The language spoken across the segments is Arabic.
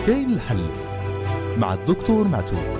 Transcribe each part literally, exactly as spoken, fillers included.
كاين الحل مع الدكتور معتوق.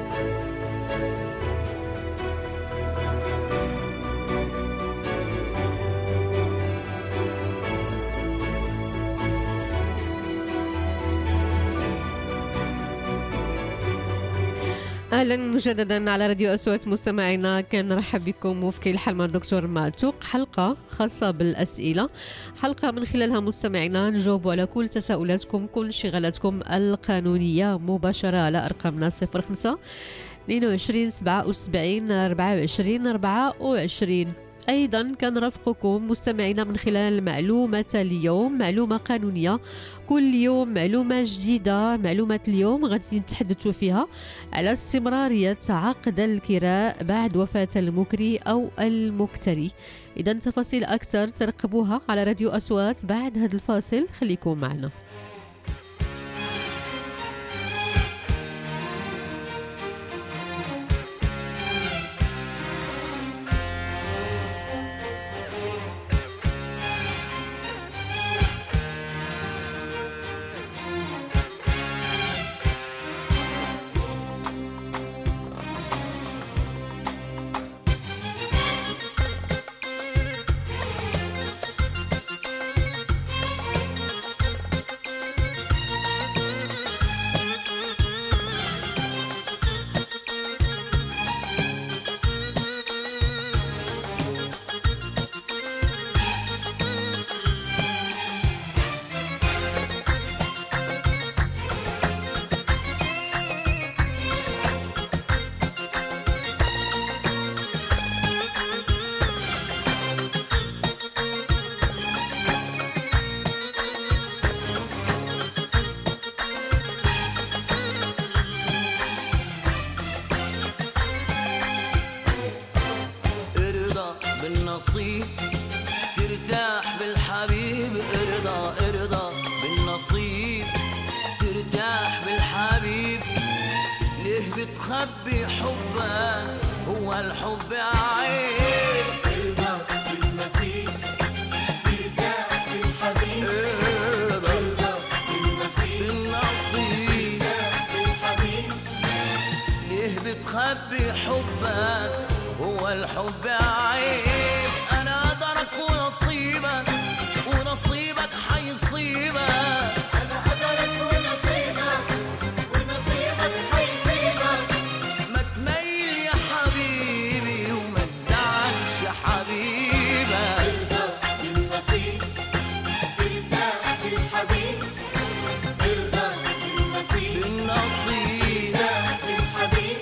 اهلا مجددا على راديو اصوات مستمعينا، كنرحب بكم وفي كاين الحل مع الدكتور معتوق، حلقه خاصه بالاسئله، حلقه من خلالها مستمعينا نجاوبوا على كل تساؤلاتكم، كل انشغالاتكم القانونيه مباشره على ارقامنا صفر خمسة اثنين وعشرين سبعة وسبعين أربعة وعشرين أربعة وعشرين. أيضا كنرافقكم مستمعينا من خلال معلومة اليوم، معلومة قانونية كل يوم، معلومة جديدة. معلومة اليوم غادي نتحدثوا فيها على استمرارية عقد الكراء بعد وفاة المكري أو المكتري. إذا تفاصيل أكثر ترقبوها على راديو أصوات بعد هذا الفاصل، خليكم معنا. بالنصيب ترتاح بالحبيب، ارضى ارضى بالنصيب ترتاح بالحبيب. ليه بتخبي حبك؟ هو الحب عيب. ارضى بالنصيب ترتاح بالحبيب، ارضى بالنصيب ترتاح بالحبيب. ليه بتخبي حبك؟ هو الحب عيب. انا قدرك ونصيبك ونصيبك حيصيبك. انا قدرك ونصيبك ونصيبك حيصيبك. ما تميل يا حبيبي وما تزعلش يا حبيبك. ارضى بالنصيب ترتاح بالحبيب، ارضى بالنصيب بالنصيب ترتاح بالحبيب.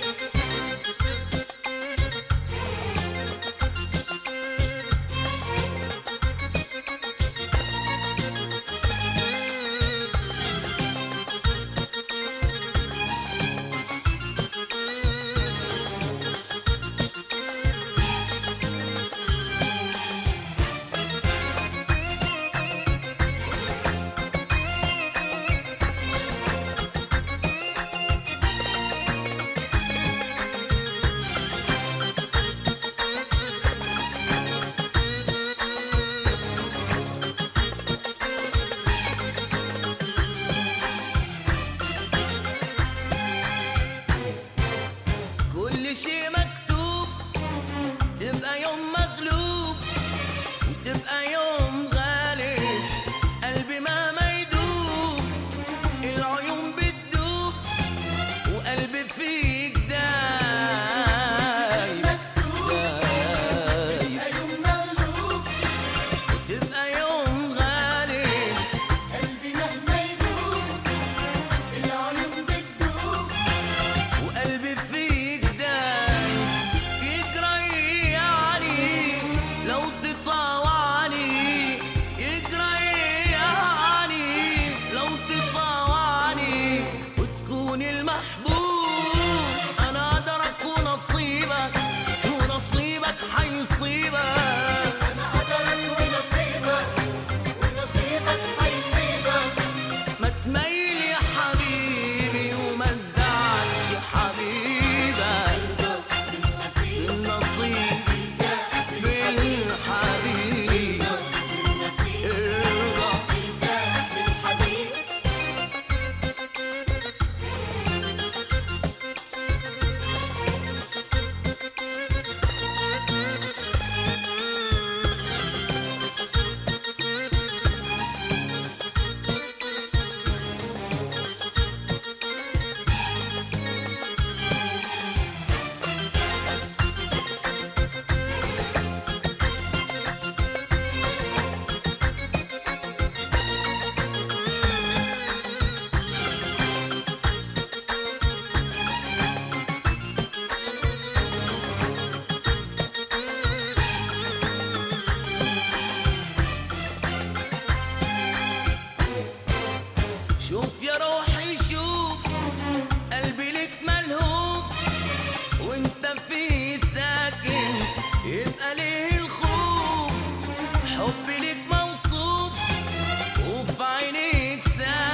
شوف يا روحي شوف قلبي لك ملهوف وانت فيه ساكن يبقى ليه الخوف حبي لك موصوف وفي عينيك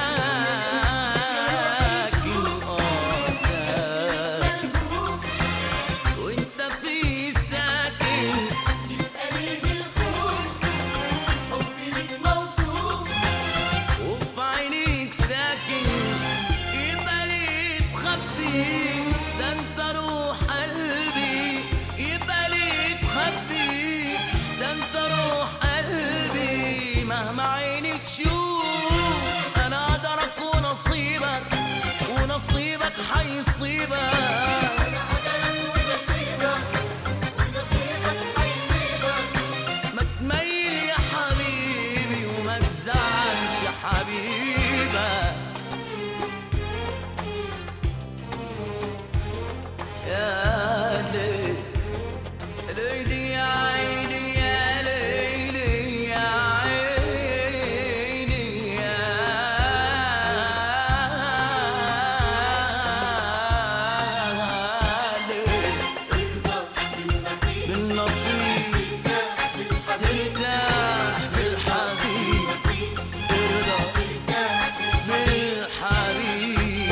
ساكن اه ساكن وانت فيه ساكن يبقى ليه الخوف حبي ليك موصوف وفي عينيك ساكن يبقى ليه تخبي ده انت روح قلبي يبقى ليه تخبي ده انت روح قلبي مهما عيني تشوف انا قدرك ونصيبك ونصيبك حيصيبك أنا قدرك ونصيبك ونصيبك هيصيبك ما تميل يا حبيبي وما تزعلش يا حبيبك يا ليل ليلي يا عيني يا ليلي يا عيني يا ليل ارضى بالنصيب بالنصيب ارتاح بالحبيب ترتاح بالحبيب نصيب ترضى ارتاح بالحبيب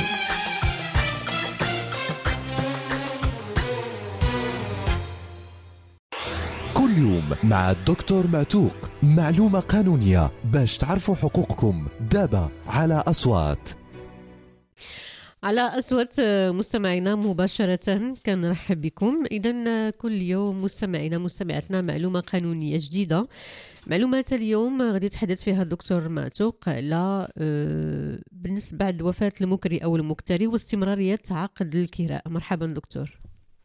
كل يوم مع الدكتور معتوق، معلومة قانونية باش تعرفوا حقوقكم. دابا على أصوات. على أصوات مستمعينا مباشرة كنرحب بكم. إذن كل يوم مستمعينا مستمعاتنا معلومة قانونية جديدة. معلومات اليوم غادي يتحدث فيها الدكتور معتوق على آه، بالنسبة بعد وفاة المكري أو المكتري واستمرارية عقد الكراء. مرحبا دكتور.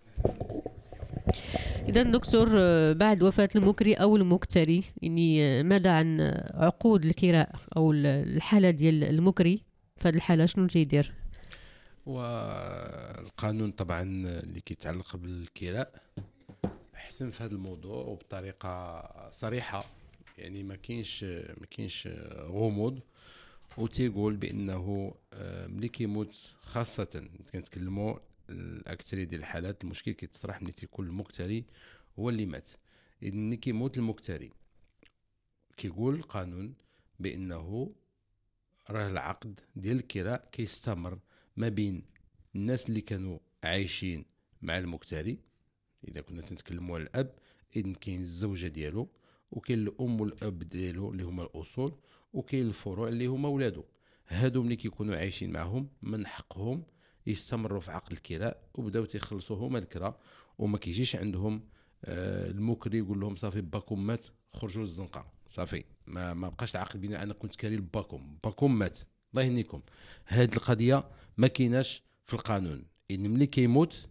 إذا دكتور آه، بعد وفاة المكري أو المكتري يعني آه، ماذا عن آه، عقود الكراء أو الحالة ديال المكري؟ في هذه الحالة شنو تيدير؟ والقانون طبعا اللي كيتعلق بالكراء حسن في هذا الموضوع وبطريقه صريحه، يعني ما كاينش ما كاينش غموض، وتيقول بانه آه، ملي كيموت خاصه كنتكلموا الاكثريه ديال الحالات المشكل كيتصرح ملي تيكون المكتري هو اللي مات. اذا ملي كيموت المكتري كيقول القانون بانه راه العقد ديال الكراء كيستمر ما بين الناس اللي كانوا عايشين مع المكتري. اذا كنا تنتكلموا على الاب، اذا كاين الزوجه ديالو وكاين الام والاب ديالو اللي هما الاصول، وكاين الفروع اللي هما ولادو. هادو ملي كيكونوا عايشين معهم من حقهم يستمروا في عقد الكراء وبداو تيخلصوا هما الكراء، وما كيجيش عندهم آه المكري يقول لهم صافي باكم مات خرجوا للزنقه صافي ما ما بقاش العقد بين انا كنت كاري باكم باكم مات الله يهنيكم. هاد القضيه ما كايناش في القانون. ان ملي كيموت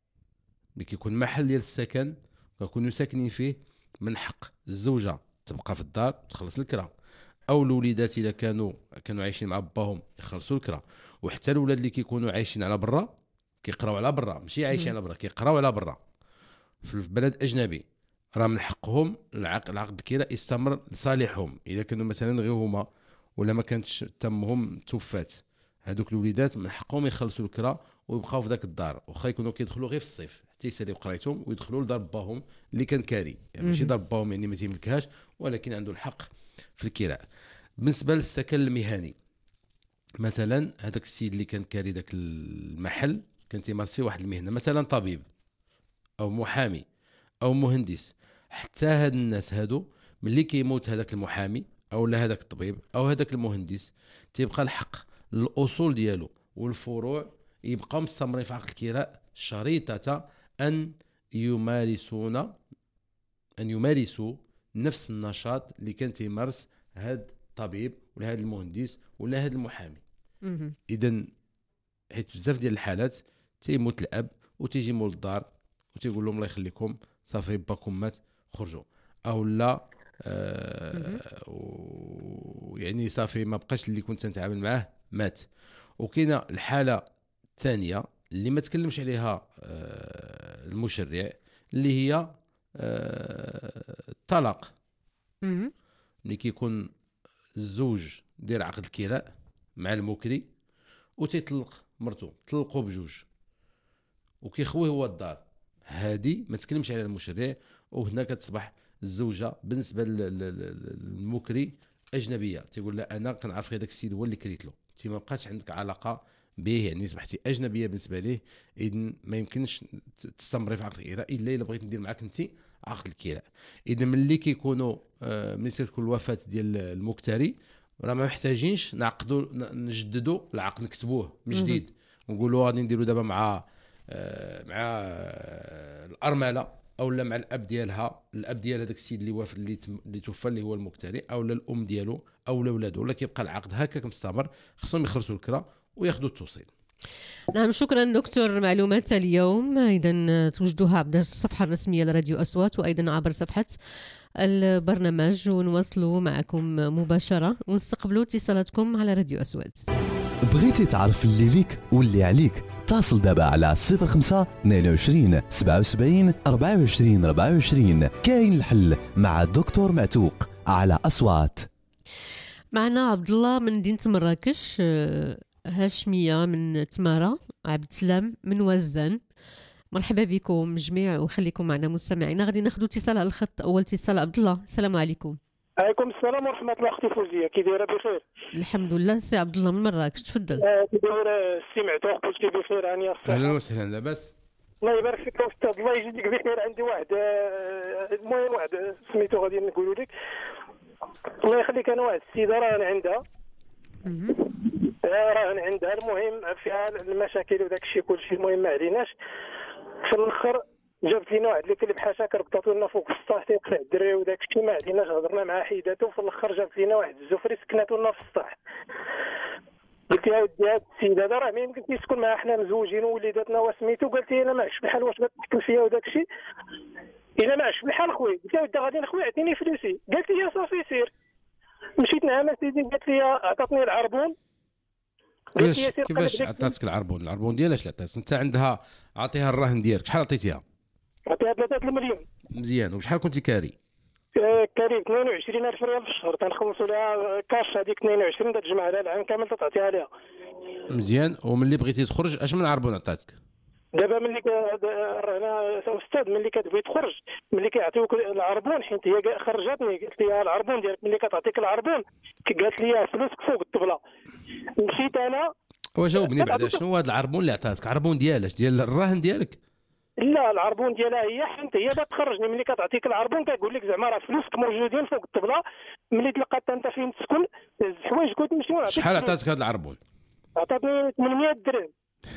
ملي كيكون محل ديال السكن كيكونوا ساكنين فيه من حق الزوجه تبقى في الدار تخلص الكرا، او الوليدات اذا كانوا كانوا عايشين مع باهم يخلصوا الكرا، وحتى الاولاد اللي كيكونوا عايشين على برا كيقراو على برا، ماشي عايشين على برا كيقراو على برا في البلد اجنبي، راه من حقهم العقد العقد الكراء يستمر لصالحهم. اذا كانوا مثلا غير هما ولا ما كانتش تمهم توفات، هذوك الوليدات من حقهم يخلصوا الكراء ويبقاو في ذاك الدار، واخا يكونوا كيدخلوا غير في الصيف حتى يساليو قرايتهم ويدخلوا لدار باهم اللي كان كاري، يعني ماشي دار باهم يعني ما تيملكهاش ولكن عنده الحق في الكراء. بالنسبه للسكن المهني مثلا، هذاك السيد اللي كان كاري ذاك المحل كان تيمارسي واحد المهنه، مثلا طبيب او محامي او مهندس، حتى هاد الناس هادو ملي كيموت هذاك المحامي او لا هذاك الطبيب او هذاك المهندس تيبقى الحق الاصول ديالو والفروع يبقى مستمرين في عقد الكراء شريطه ان يمارسون ان يمارسوا نفس النشاط اللي كان تيمارس هاد الطبيب ولا هاد المهندس ولا هاد المحامي. اذا حيت بزاف ديال الحالات تيموت الاب وتيجي مول الدار وتيقول لهم الله يخليكم صافي باكم مات خرجوا، او لا آه يعني صافي ما بقاش اللي كنت نتعامل معاه مات. وكاينه الحاله الثانيه اللي ما تكلمش عليها آه المشرع اللي هي آه الطلاق. ملي كيكون الزوج دير عقد الكراء مع المكري وتيطلق مرتو، طلقوا بجوج وكيخوي هو الدار. هادي ما تكلمش على المشرع، وهنا كتصبح الزوجه بالنسبه للمكري اجنبيه، تيقول لا انا كنعرف هذاك السيد هو اللي كريت له، انت ما بقاتش عندك علاقه به، يعني اصبحتي اجنبيه بالنسبه ليه. اذن ما يمكنش تستمري في عقد الكراء الا الا بغيت ندير معاك انت عقد الكراء. اذا ملي كيكونوا آه ملي تكون الوفاه ديال المكتري راه ما محتاجينش نعقدوا نجددوا العقد، نكتبوه من جديد ونقولوا غادي نديروا دابا مع آه مع آه الارمله او لا مع الاب ديالها، الاب ديال هذاك السيد اللي وافد اللي اللي توفى اللي هو المكتري، او لا الام ديالو او لا ولادو، ولا كيبقى العقد هكاك مستمر. خصهم يخلصوا الكرا وياخذوا التوصيل. نعم، شكرا دكتور. معلومات اليوم اذا توجدوها عبر الصفحه الرسميه لراديو اصوات وايضا عبر صفحه البرنامج، ونواصلوا معكم مباشره ونستقبلوا اتصالاتكم على راديو اصوات. بغيتي تعرف اللي ليك واللي عليك؟ اتصل دابا على صفر خمسة اثنين وعشرين سبعة وسبعين أربعة وعشرين أربعة وعشرين. كاين الحل مع الدكتور معتوق على أصوات. معنا عبد الله من مدينه مراكش، هاشميه من تماره، عبد السلام من وزان. مرحبا بكم جميع وخليكم معنا مستمعينا. غادي ناخذ اتصال على الخط. اول اتصال عبد الله، السلام عليكم. عليكم السلام ورحمه الله. اختي فوزيه كي دايره؟ بخير الحمد لله. سي عبد الله من مراكش، تفضل. آه، كي داير السي معتوق؟ كلشي بخير؟ هانيه الصحه. اهلا وسهلا. لاباس؟ الله يبارك فيك استاذ، الله يجزيك بخير. عندي واحد آه، المهم واحد سميتو غادي نقولوا لك الله يخليك. انا واحد السيده راهن عندها راهن عندها المهم فيها المشاكل وداك الشيء كلشي، المهم ما عليناش. في الاخر جابت لينا واحد اللي كلب حاشاك ربطاتو لنا فوق السطح تيقطع الدري وداك الشيء، ما عليناش. هضرنا معاه حيداتو، في الاخر جابت لينا واحد الزفري سكناتو لنا في السطح. قلت لها ودي هاد السيد هذا راه ما يمكنش يسكن معاه، حنا مزوجين ووليداتنا وسميتو. قالت لي انا ما عرفتش بحال واش غتحكم فيا وداك الشيء، الا ما عرفتش بحال خويا. قلت لها ودي غادي نخوي عطيني فلوسي. قالت لي صافي سير. مشيت نعم سيدي، قالت لي عطاتني العربون. كيفاش كيفاش عطاتك العربون؟ العربون ديالها اش عطاتك انت؟ عندها عطيها الرهن ديالك، شحال عطيتيها؟ عطيها ثلاثة المليون. مزيان. وشحال كنتي كاري؟ آه، كاري اثنين وعشرين ألف ريال في الشهر، تنخلصوا لها كاش هذيك اثنين وعشرين، تجمع لها العام كامل تعطيها لها. مزيان. وملي بغيتي تخرج اش من عربون عطاتك؟ دابا ملي رانا استاذ ملي كتبغي تخرج، ملي كيعطيوك العربون، حيت هي خرجتني قالت لي العربون ديالك ملي كتعطيك العربون قالت لي فلوسك فوق الطبله. مشيت انا. وجاوبني بعدا شنو هو هذا العربون اللي عطاتك؟ عربون ديالاش؟ ديال الراهن ديالك؟ لا العربون ديالها هي، حيت هي باغا تخرجني. ملي كتعطيك العربون كتقول لك زعما راه فلوسك موجودين فوق الطبله، ملي تلقات انت فين تسكن الحوايج كنت نمشي ونعطيك. شحال عطاتك هذا العربون؟ عطاتني ثمانمية درهم.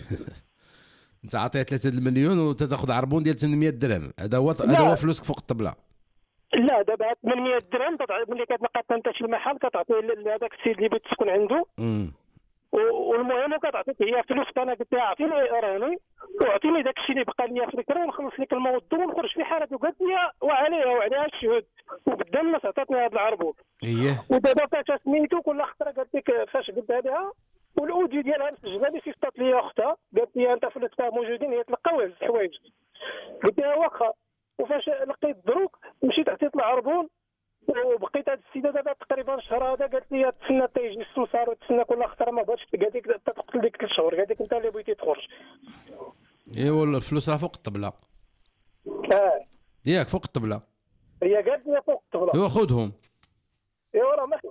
انت عطيها ثلاثة المليون وتاخذ عربون ديال ثمانمية درهم، هذا هو هذا هو فلوسك فوق الطبله. لا دابا ثمانمية درهم ملي كتلقى انت شي محل كتعطيه لهذاك السيد اللي بغيت تسكن عنده. امم والمهم كتعطيك هي فلوس. انا قلت لها عطيني راني وعطيني داك الشيء اللي بقى لي في الكرا ونخلص لك الموضوع ونخرج في حالته. قالت لي وعليها وعليها الشهود وقدام الناس عطاتني هذا العربون. اييه. ودابا فاش سميتو كل خطره قالت لك فاش قلتها لها والاوديو ديالها مسجله لي صيفطات لي اختها، قالت لي انت فلوسك موجودين هي تلقاو هز الحوايج. قلت لها واخا. وفاش لقيت دروك مشيت عطيت العربون وبقيت هاد السيده دابا تقريبا شهر هذا. قالت لي تسنى حتى يجي السمسار وتسنى كل خطره ما بغاتش. قالت لك تقتل ديك ثلاث شهور. قالت لك انت اللي بغيتي تخرج. ايوا الفلوس راه فوق الطبله. اه ياك فوق الطبله. هي قالت لي فوق الطبله. ايوا خذهم. ايوا راه ما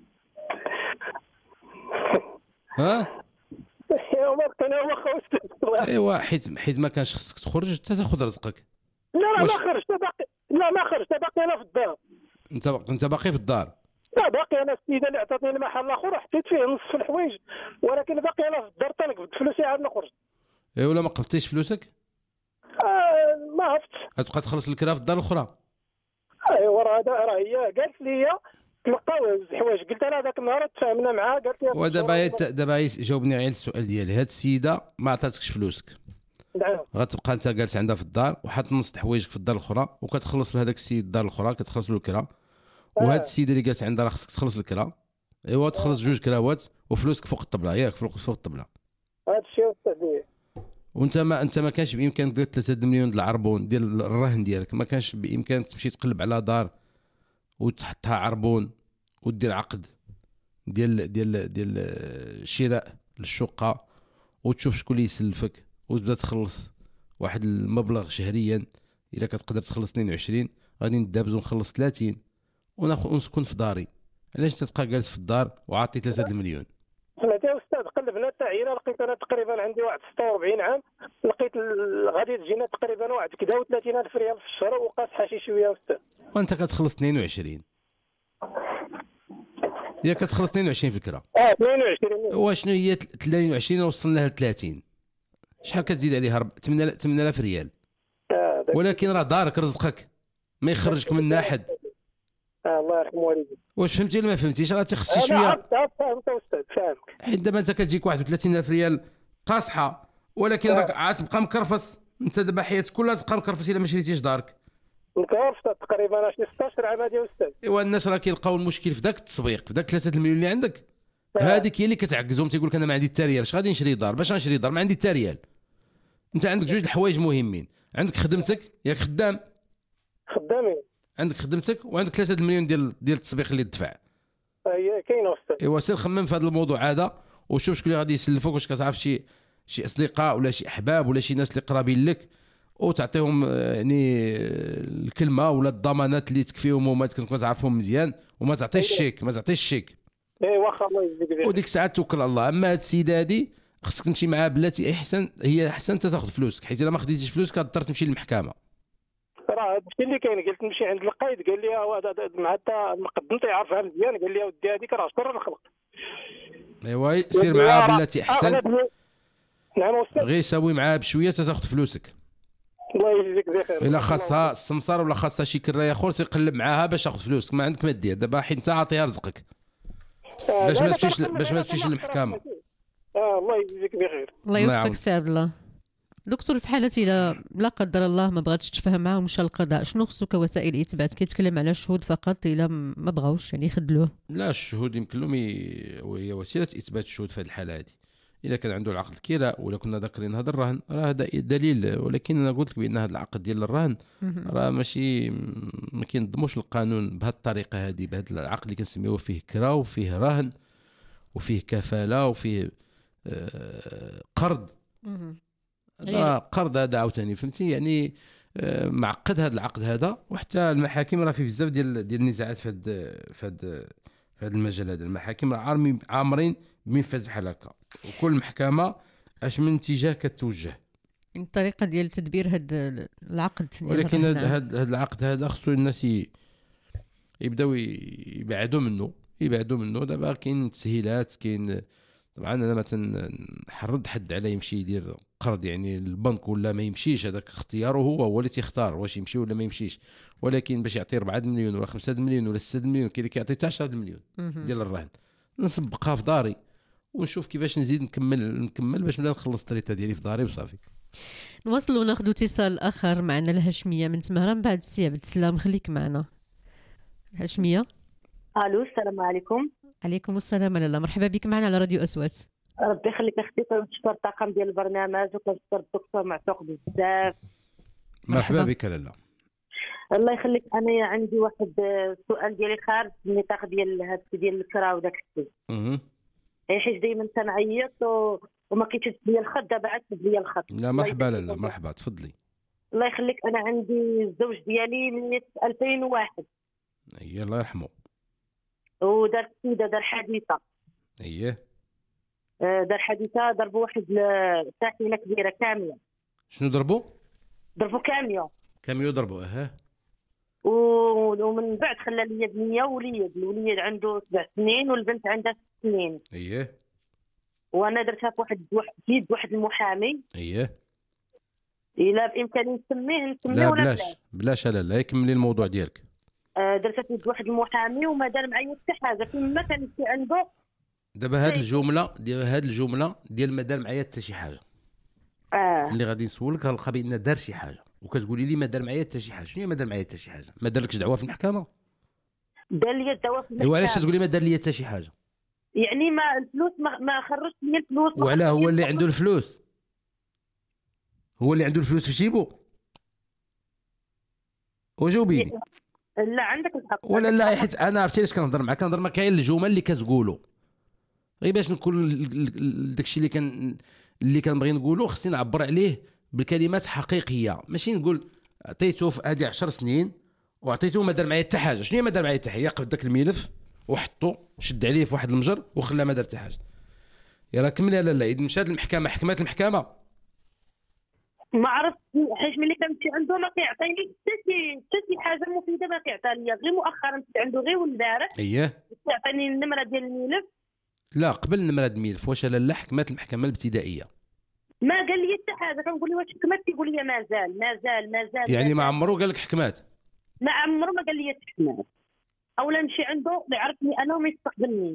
ها ايوا ما انا واخا استاذ. ايوا حيت حيت ما كانش خصك تخرج حتى تاخذ رزقك. لا لا واش... ما خرجت باقي. لا ما خرجت باقي انا في الدار. انت انت باقي في الدار؟ لا باقي انا. السيده اللي عطاتني المحل الاخر حطيت فيه نصف الحوايج، ولكن باقي انا في الدار تنقبض فلوسي عاد نخرج. ايوا ولا ما قبضتيش فلوسك؟ آه ما عرفتش. غتبقى تخلص الكرا في الدار الاخرى؟ ايوا راه هذا راه هي قالت لي تلقاو الحوايج. قلت لها هذاك النهار تفاهمنا معاه. قالت لي ودابا دابا جاوبني على السؤال ديالي. هاد السيده ما عطاتكش فلوسك، نعم. غتبقى انت جالس عندها في الدار وحاط نص حوايجك في الدار الاخرى وكتخلص لهذاك السيد الدار الاخرى كتخلص له الكرا. وهاد السيده اللي جالس عندها راه خصك تخلص الكرا. ايوا تخلص جوج كراوات وفلوسك فوق الطبله. ياك فوق فوق الطبله. هذا الشيء استاذ. وانت ما انت ما كانش بامكانك دير ثلاثة مليون ديال العربون ديال الرهن ديالك، ما كانش بامكانك تمشي تقلب على دار وتحطها عربون ودير عقد ديال ديال ديال الشراء للشقه، وتشوف شكون اللي يسلفك، وتبدا تخلص واحد المبلغ شهريا. الا كتقدر تخلص اثنين وعشرين غادي ندابز ونخلص ثلاثين وناخذ ونسكن في داري. علاش تبقى جالس في الدار وعاطي ثلاثة المليون؟ سمعتي يا استاذ؟ قلبنا التعيينه لقيت انا تقريبا عندي واحد ستة وأربعين عام، لقيت ال- غادي تجينا تقريبا واحد كذا وثلاثين الف ريال في الشهر، وقاس حاشي شويه يا استاذ. وانت كتخلص اثنين وعشرين، يا كتخلص اثنين وعشرين فكره. اه اثنين وعشرين. واشنو هي اثنين وعشرين وصلنا ل ثلاثين؟ شحال كتزيد عليها؟ ثمانية آلاف ريال. اه داك- ولكن راه دارك رزقك ما يخرجك منها حد. آه الله يرحم والديك. واش فهمتي ولا ما فهمتيش؟ راه تخصي انا شويه، عرفت عرفت فهمت يا استاذ فاهمك. حيت دابا انت كتجيك واحد وثلاثين ألف ريال قاصحه، ولكن راك عاد تبقى مكرفس. انت دابا حياتك كلها تبقى مكرفس الا ما شريتيش دارك. مكرر استاذ تقريبا شي ستة عشر عام هادي يا استاذ. ايوا الناس راه كيلقاو المشكل في ذاك التسويق، في ذاك ثلاثة المليون اللي عندك. هذيك هي اللي كتعكزهم، تيقول لك انا ما عندي حتى ريال، اش غادي نشري دار؟ باش غنشري دار ما عندي حتى ريال. انت عندك جوج الحوايج مهمين، عندك خدمتك ياك خدام، خدامين. عندك خدمتك وعندك ثلاثة المليون ديال ديال التسويق اللي تدفع. هي كاينه استاذ. ايوا سير خمم في هذا الموضوع هذا وشوف شكون اللي غادي يسلفوك، واش كتعرف شي شي اصدقاء ولا شي احباب ولا شي ناس اللي قرابين لك، وتعطيهم آه، يعني آه، الكلمه ولا الضمانات اللي تكفيهم وما تكون تعرفهم مزيان، وما تعطيش الشيك، ما تعطيش الشيك، اي واخا الله يجزيك بخير. وديك الساعه توكل على الله. اما هاد السيده هادي خصك تمشي معاها بلاتي احسن، هي احسن انت تاخذ فلوسك، حيت الا ما خديتيش فلوسك كتضطر تمشي للمحكمه. راه هادشي اللي كاين. قلت نمشي عند القايد، قال لي هو هذا مع حتى المقدم تيعرفها مزيان، قال لي ودي هذيك راه شر الخلق. ايوا سير معاها بلاتي احسن، أغلب- نعم استاذ. غير ساوي معاها بشويه تاخذ فلوسك. الله يجزيك بخير. الا خاصها السمسار ولا خاصها شي كرايه اخر تيقلب معاها باش تاخذ فلوسك، ما عندك ما دير دابا، حيت انت عاطيها رزقك آه، باش لا، ما لا، تمشيش كنخدم باش ما غير تمشيش أنا للمحكمه. اه الله يجزيك بخير. الله الله يوفقك يعاون. سي عبد الله. دكتور، في حالة إلا لا قدر الله ما بغاتش تفهم معاه ومشى القضاء، شنو خصو كوسائل إثبات؟ كيتكلم على الشهود فقط إلا ما بغاوش يعني يخدلوه؟ لا، الشهود يمكن لهم ي- وهي وسيله اثبات الشهود في هذه الحاله هذه. اذا كان عنده العقد الكراء ولا كنا ذاكرين هذا الرهن راه هذا دليل، ولكن انا قلت لك بان هذا العقد ديال الرهن راه ماشي ما كينظموش القانون بهذه الطريقه هذه، بهذا العقد اللي كنسميوه فيه كراء وفيه رهن وفيه كفاله وفيه آه قرض. هذا قرض هذا عاوتاني، فهمتي يعني آه، معقد هذا العقد هذا. وحتى المحاكم راه فيه بزاف ديال ديال النزاعات في هذا في هذا في هذا المجال هذا. المحاكم راه عامرين عامرين بمنفذ بحال هكا، وكل محكمه اش من اتجاه كتوجه. الطريقة ديال تدبير هذا العقد ديال ولكن الرهن. هذا هذا العقد هذا خصو الناس ي- يبداو ي- يبعدوا منه يبعدوا منه. دابا كاين تسهيلات، كاين طبعا انا مثلا نحرض حد على يمشي يدير قرض يعني البنك ولا ما يمشيش، هذاك اختياره هو هو اللي تيختار واش يمشي ولا ما يمشيش. ولكن باش يعطي أربعة مليون ولا خمسة مليون ولا ستة مليون، كاين اللي كيعطي حتى عشرة مليون مهم. ديال الرهن، نسبقها في داري ونشوف كيفاش نزيد نكمل نكمل باش نبدا نخلص الطريقه ديالي في داري وصافي. نواصلوا وناخذ اتصال آخر معنا الهاشمية من تمهرة، من بعد السي عبد السلام خليك معنا. الهاشمية، الو السلام عليكم. عليكم السلام لاله، مرحبا بك معنا على راديو أصوات. ربي يخليك اختي، كنشكر الطاقم ديال البرنامج وكنشكر الدكتور معتوق بزاف. مرحبا مرحبا. بك لاله. الله يخليك، انا عندي واحد السؤال ديالي خارج النطاق ديال هاد ديال الكرا وداك الشيء، اها حيت دائما تنعيط و... وما كيتشد ليا الخط. دابا عاد شد ليا الخط. لا مرحبا لاله، مرحبا تفضلي. الله يخليك، انا عندي الزوج ديالي من ألفين وواحد اي الله يرحمه. ودار سيده دار حادثه. اييه آه، دار حادثه، ضربوا واحد ساكنه كبيره كامله، شنو ضربوا؟ ضربوا كاميون. كم يضربوا؟ اها و- ومن بعد خلى لي بنيه وليد. الوليد عنده سبع سنين والبنت عندها ست سنين. اييه وانا درتها في واحد واحد- في يد واحد المحامي. اييه الا بامكاني نسميه نسميه لا ولا بلاش بلاش؟ بلاش لاله، هي كملي الموضوع ديالك. آه، درتها في يد واحد المحامي وما دار معايا حتى حاجه. فيما كان في عنده دابا هاد الجمله ديال هاد الجمله ديال ما دار معايا حتى شي حاجه، اه اللي غادي نسولك غنلقى بان دار شي حاجه، وكتقولي لي ما دار معايا حتى شي حاجه. شنو هي ما دار معايا حتى شي حاجه؟ ما دارلكش دعوه في المحكمه؟ دار لي الدواء في ايوا علاش المحكمة. تقولي ما دار لي حتى شي حاجه؟ يعني ما الفلوس ما, ما خرجت لي الفلوس. ما وعلاه خرجت هو لي اللي الفلوس. عنده الفلوس؟ هو اللي عنده الفلوس في جيبو؟ وجاوبي لي. لا عندك الحق. ولا لا، حيت انا عرفتي علاش كنهضر معاك، كنهضر معاك غير الجمل اللي كتقولوا، غير باش نكون داكشي اللي كان اللي كنبغي نقوله خصني نعبر عليه بكلمات حقيقيه، ماشي نقول عطيته في هذه عشر سنين وعطيته ما دار معايا حتى حاجه. شنو هي ما دار معايا حتى حاجه؟ يقف داك الملف وحطو شد عليه في واحد المجر وخلاه ما دار حتى حاجه. يا راه كمل لا لا اذا مشات المحكمه حكمات المحكمه ما عرفت حيت ملي كنمشي عنده ما كيعطيني حتى شي حتى شي حاجه مفيده ما كيعطيها ليا. غير مؤخرا مشيت عنده غير والبارح اييه كيعطيني النمره ديال الملف. لا قبل النمره د الملف واش لا حكمات المحكمه الابتدائيه ما قال لي حتى حاجه. كنقول له واش حكمت؟ كيقول لي مازال مازال مازال يعني ما مازال. عمرو قال لك حكمات؟ ما عمرو ما قال لي حكمت. اولا نمشي عنده يعرفني انا وما يستقبلنيش.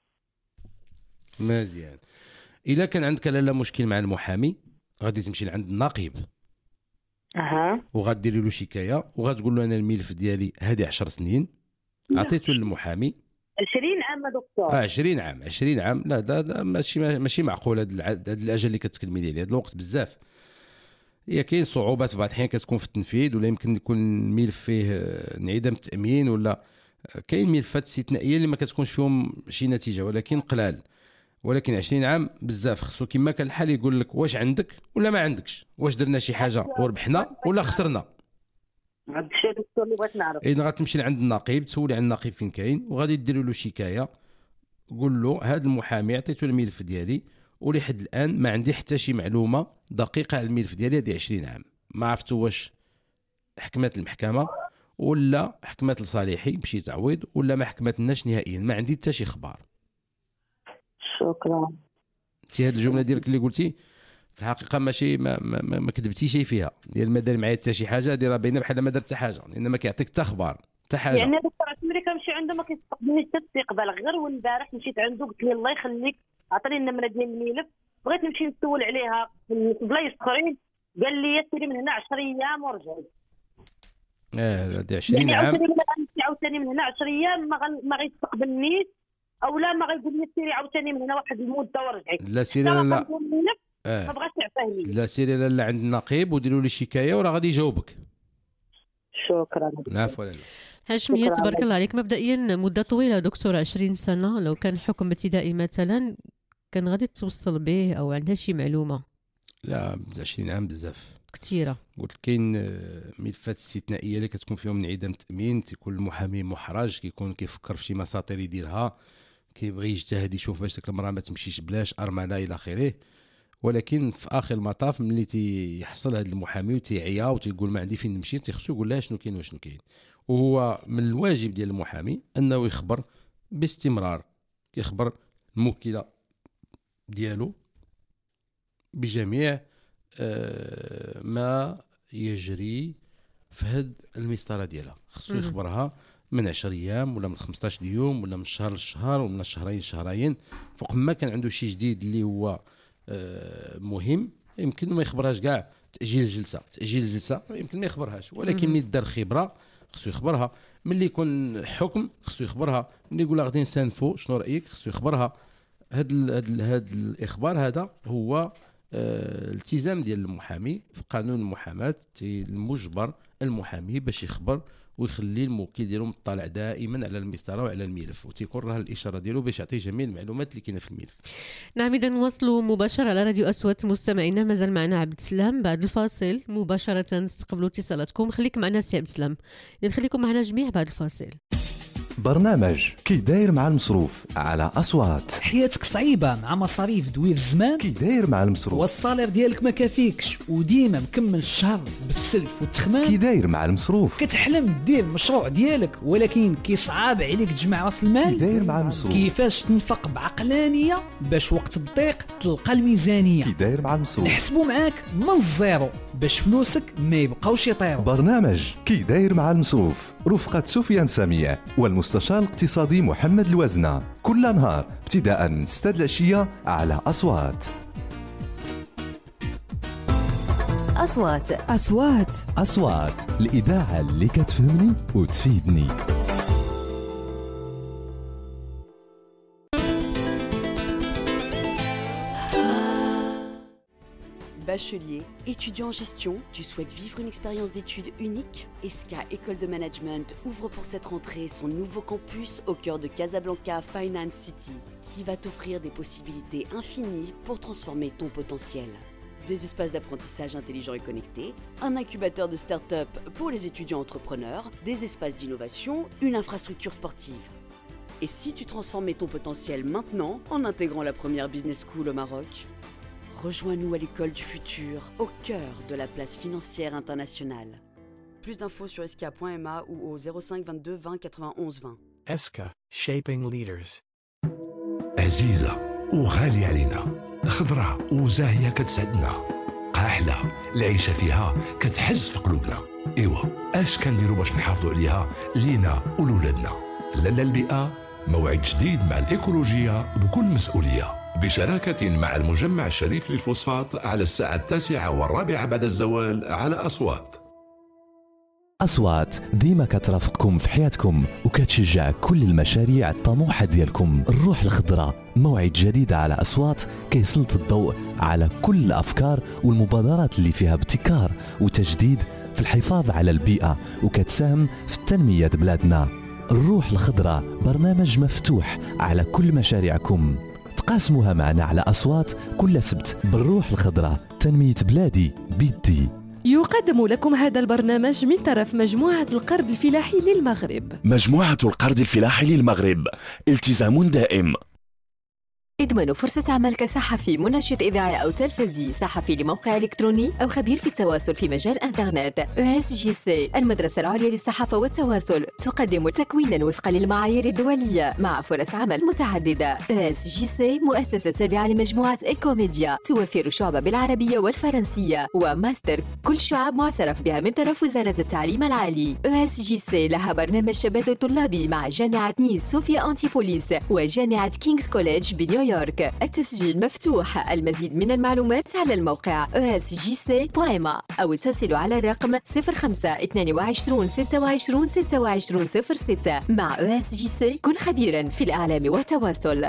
مزيان. الا كان عندك لاله مشكل مع المحامي غادي تمشي لعند النقيب اها وغاديري له شكايه وغتقول له انا الملف ديالي هذه عشر سنين عطيته للمحامي. عشرين عام دكتور. اه عشرين عام عشرين عام لا ده, ده ماشي ماشي معقول. هذا هذا الاجل اللي كتكلمي ليه هذا الوقت بزاف. هي كاين صعوبات في بعض الاحيان كتكون في التنفيذ ولا يمكن يكون الملف فيه انعدام التامين ولا كاين ملفات استثنائيه اللي ما كتكونش فيهم شي نتيجه ولكن قلال. ولكن عشرين عام بزاف. خصو كما كان الحال يقول لك واش عندك ولا ما عندكش، واش درنا شي حاجه وربحنا ولا خسرنا. هذا الشيء دكتور اللي بغيت نعرف. اذا غتمشي لعند النقيب تسولي على النقيب فين كاين وغادي ديروا له شكايه. قول له هذا المحامي عطيته الملف ديالي ولحد الان ما عندي حتى شي معلومه دقيقه على الملف ديالي هذه عشرين عام. ما عرفتو واش حكمت المحكمه ولا حكمت لصالحي بشي تعويض ولا ما حكمتناش نهائيا. ما عندي حتى شي اخبار. شكرا. انت هذه الجمله ديالك اللي قلتي في الحقيقه ماشي ما, ما, ما, ما كذبتي شي فيها. ديال ما دار معايا حتى شي حاجه هذه راه باينه بحال ما دار حتى حاجه لان ما كيعطيك حتى اخبار حتى حاجه. يعني دكتور ملي كنمشي عنده ما كيستقبلنيش حتى استقبال. غير والبارح مشيت عنده قلت لي الله يخليك عطيني النمره ديال الملف. بغيت نمشي نسول عليها في بلايص اخرين قال لي سيري من هنا عشرة ايام ورجعي. اه هذه عشرين يعني عام. عاوتاني عاوتاني من هنا عشرة ايام ما غل... ما غيستقبلنيش او لا ما غيقول لي سيري عاوتاني من هنا واحد المده ورجعي. لا سيري لا لا آه. ما بغاش يعطيه لي. لا سيري لا لا عند النقيب وديروا لي شكايه وراه غادي يجاوبك. شكرا. العفو. لا هاشمية تبارك الله عليك. مبدئيا مده طويله دكتور عشرين سنه. لو كان حكم ابتدائي مثلا كان غادي توصل به او عندها شي معلومه. لا عشرين عام بزاف كثيره. قلت كاين ملفات استثنائيه اللي كتكون فيهم انعدام التامين. تيكون المحامي محرج كيكون كيفكر في شي مساطير يديرها كيبغي يجتهد يشوف باش ديك المراه ما تمشيش بلاش ارمله الى اخره. ولكن في اخر المطاف ملي تيحصل هذا المحامي وتيعيا وتيقول ما عندي فين نمشي تيخصو يقول لها شنو كاين وشنو كاين. وهو من الواجب ديال المحامي انه يخبر باستمرار كيخبر الموكله ديالو بجميع آه ما يجري في هاد المسطره ديالها. خصو يخبرها من عشرة ايام ولا من خمسطاش يوم ولا من شهر لشهر ولا من شهرين لشهرين. فوق ما كان عنده شي جديد اللي هو آه مهم يمكن ما يخبرهاش كاع. تاجيل الجلسه تاجيل الجلسه يمكن ما يخبرهاش ولكن ملي دار خبره خصو يخبرها. ملي يكون حكم خصو يخبرها. ملي يقول غادي نستنفوا شنو رايك خصو يخبرها. هاد ال هاد, ال هاد الاخبار هذا هو آه التزام ديال المحامي في قانون المحاماه. المجبر المحامي باش يخبر ويخلي الموكل ديالو مطلع دائما على المسطره وعلى الملف وتيكون راه الاشاره ديالو باش يعطي جميع المعلومات اللي كاينه في الملف. نعم اذا نواصلوا مباشره على راديو أصوات مستمعينا. مازال معنا عبد السلام. بعد الفاصل مباشره نستقبلوا اتصالاتكم. خليك معنا سي عبد السلام. نخليكم معنا جميع بعد الفاصل. برنامج كي داير مع المصروف على أصوات. حياتك صعيبة مع مصاريف دوير الزمان. كي داير مع المصروف والصالير ديالك ما كافيكش وديما مكمل الشهر بالسلف والتخمان. كي داير مع المصروف كتحلم دير مشروع ديالك ولكن كيصعب عليك تجمع راس المال. كي داير مع المصروف كيفاش تنفق بعقلانية باش وقت الضيق تلقى الميزانية. كي داير مع المصروف نحسبوا معاك من الزيرو باش فلوسك ما يبقاوش يطيروا. برنامج كي داير مع المصروف رفقة سفيان سامية والمستشار الاقتصادي محمد الوزنة كل نهار ابتداء من ستة العشية على أصوات. أصوات أصوات أصوات الإذاعة اللي كتفهمني وتفيدني. bachelier, étudiant en gestion, tu souhaites vivre une expérience d'études unique? E S C A École de Management ouvre pour cette rentrée son nouveau campus au cœur de Casablanca Finance City, qui va t'offrir des possibilités infinies pour transformer ton potentiel. Des espaces d'apprentissage intelligents et connectés, un incubateur de start-up pour les étudiants entrepreneurs, des espaces d'innovation, une infrastructure sportive. Et si tu transformais ton potentiel maintenant en intégrant la première business school au Maroc? Rejoins-nous à l'école du futur, au cœur de la place financière internationale. Plus d'infos sur s k a point m a ou au zéro cinq vingt-deux vingt quatre-vingt-onze vingt. S K A Shaping Leaders. عزيزة وغالية علينا، خضرة وزاهية كتسعدنا، قاحلة العيشة فيها كتحز في قلوبنا. إيوا اش كنديروا باش نحافظوا عليها لينا ولولادنا؟ لالا البيئة موعد جديد مع الإيكولوجية بكل مسؤولية، بشراكة مع المجمع الشريف للفوسفات على الساعة التاسعة والرابعة بعد الزوال على أصوات. أصوات ديما كترافقكم في حياتكم وكتشجع كل المشاريع الطموحة ديالكم. الروح الخضراء موعد جديد على أصوات كيسلط الضوء على كل الأفكار والمبادرات اللي فيها ابتكار وتجديد في الحفاظ على البيئة وكتساهم في تنمية بلادنا. الروح الخضراء برنامج مفتوح على كل مشاريعكم، تقاسموها معنا على أصوات كل سبت. بالروح الخضراء تنمية بلادي بيدي. يقدم لكم هذا البرنامج من طرف مجموعة القرض الفلاحي للمغرب. مجموعة القرض الفلاحي للمغرب، التزام دائم. اضمنوا فرصة عمل كصحفي، منشط إذاعي أو تلفزي، صحفي لموقع إلكتروني أو خبير في التواصل في مجال الإنترنت. إي إس جي سي المدرسة العليا للصحافة والتواصل تقدم تكوينا وفقا للمعايير الدولية مع فرص عمل متعددة. إي إس جي سي مؤسسة تابعة لمجموعة إيكوميديا، توفر شعبة بالعربية والفرنسية وماستر كل شعب معترف بها من طرف وزارة التعليم العالي. إي إس جي سي لها برنامج شباب طلابي مع جامعة نيس صوفيا أنتيبوليس وجامعة كينغز كوليدج بنيويورك. التسجيل مفتوح. المزيد من المعلومات على الموقع إي إس جي سي دوت إم إيه أو اتصلوا على الرقم صفر خمسة اثنين وعشرين ستة وعشرين ستة وعشرين صفر ستة. مع إي إس جي سي كن خبيرا في الإعلام والتواصل.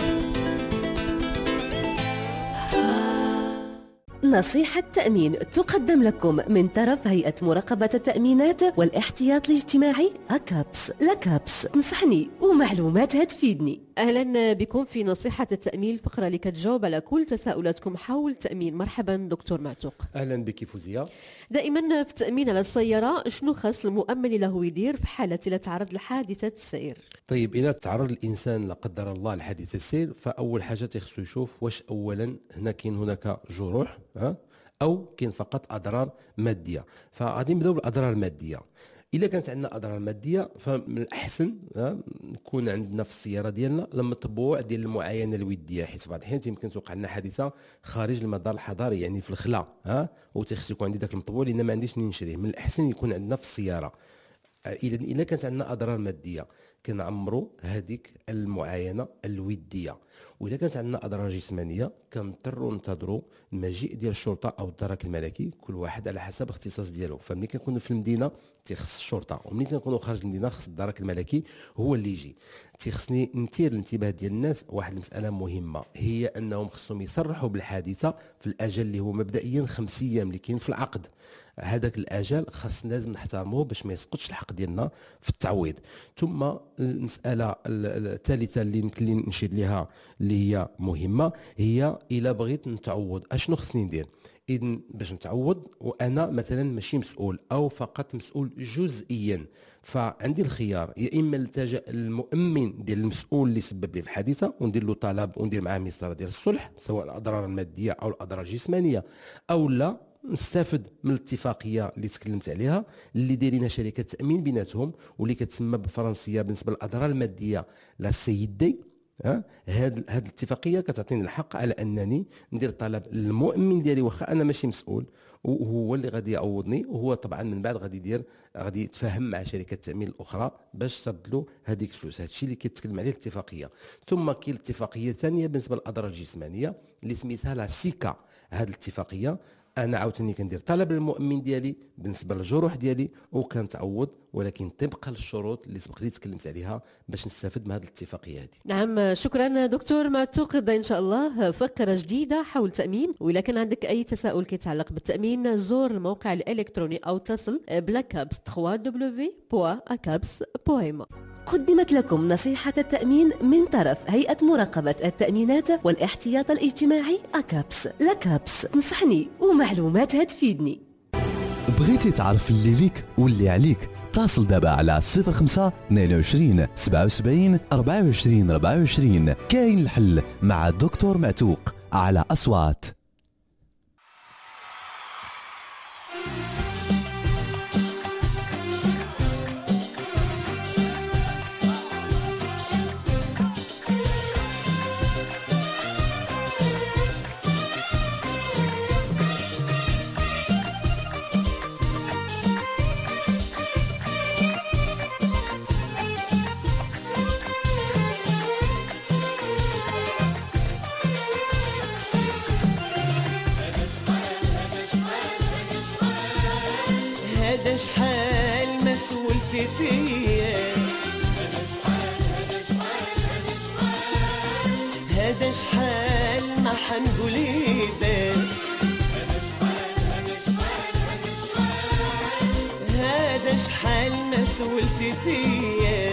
نصيحة تأمين تقدم لكم من طرف هيئة مراقبة التأمينات والاحتياط الاجتماعي أكابس. لكابس نصحني ومعلوماتها تفيدني. أهلا بكم في نصيحة التأمين، الفقرة اللي كتجاوب على كل تساؤلاتكم حول التأمين. مرحبا دكتور معتوق. أهلا بك فوزية. دائما في التأمين على السيارة شنو خاص المؤمن له يدير في حالة إذا تعرض لحادثة السير؟ طيب إذا تعرض الإنسان لا قدر الله لحادثة السير، فأول حاجة تخصو يشوف واش أولا هنا كاين هناك جروح ها او كاين فقط اضرار ماديه. فغادي نبداو بالاضرار الماديه. الا كانت عندنا اضرار ماديه فمن الاحسن نكون عندنا في السياره ديالنا لما تبوع ديال المعاينه الوديه، حيت في بعض الحين يمكن توقع لنا حادثه خارج المدار الحضاري يعني في الخلا ها وتخص يكون عندي داك المطبوع لان ما عنديش منين نشريه. من الاحسن يكون عندنا في السياره. اذا الا كانت عندنا اضرار ماديه كنعمروا هذيك المعاينه الوديه. واذا كانت عندنا اضرار جسمانيه كنضطروا ننتظروا المجيء ديال الشرطه او الدرك الملكي، كل واحد على حسب الاختصاص ديالو. فملي كنكونوا في المدينه تيخص الشرطه، وملي تنكونوا خارج المدينه خص الدرك الملكي هو اللي يجي. تيخصني نثير الانتباه ديال الناس واحد المساله مهمه، هي انهم خصهم يصرحوا بالحادثه في الاجل اللي هو مبدئيا خمس ايام اللي كاين في العقد. هذاك الاجل خاص لازم نحترموه باش ما يسقطش الحق ديالنا في التعويض. ثم المساله الثالثه اللي يمكن لي نشير لها اللي هي مهمه، هي الا بغيت نتعوض اشنو خصني ندير؟ اذن باش نتعوض وانا مثلا ماشي مسؤول او فقط مسؤول جزئيا، فعندي الخيار يا اما نلتجا للمؤمن ديال المسؤول اللي سبب لي في الحادثه وندير له طلب وندير معاه مسطره ديال الصلح سواء الاضرار الماديه او الاضرار الجسمانيه، او لا نستافد من الاتفاقيه اللي تكلمت عليها اللي دايرينها شركه التامين بيناتهم واللي كتسمى بالفرنسيه بالنسبه للاضرار الماديه لا سيدي. ها هاد هاد الاتفاقيه كتعطيني الحق على انني ندير طلب للمؤمن ديالي واخا انا ماشي مسؤول، وهو اللي غادي يعوضني، وهو طبعا من بعد غادي يدير غادي يتفاهم مع شركه التامين الاخرى باش ترد له هذيك الفلوس. هادشي اللي كيتكلم عليه الاتفاقيه. ثم كاين الاتفاقيه ثانيه بالنسبه للاضرار الجسمانيه اللي سميتها لا سيكا. هاد الاتفاقيه انا عاوتاني كندير طلب للمؤمن ديالي بالنسبه للجروح ديالي وكنتعوض، ولكن طبقا للشروط اللي سبق لي تكلمت عليها باش نستافد من هذه الاتفاقيه هذه. نعم، شكرا دكتور معتوق. غدا ان شاء الله فقره جديده حول التامين، واذا كان عندك اي تساؤل كيتعلق بالتامين زور الموقع الالكتروني او اتصل بلاكابس دبليو دبليو بوان اكابس بوان. قدمت لكم نصيحة التأمين من طرف هيئة مراقبة التأمينات والاحتياط الاجتماعي أكابس. لكابس، نصحني ومعلومات هتفيدني. بغيتي تعرف اللي ليك واللي عليك؟ اتصل دابا على صفر خمسة اثنين وعشرين سبعة وسبعين أربعة وعشرين أربعة وعشرين. كاين الحل مع الدكتور معتوق على أصوات. شحال ما سولتي فيا، هذا شحال ما حنقول يبان، هذا شحال ما سولتي فيا،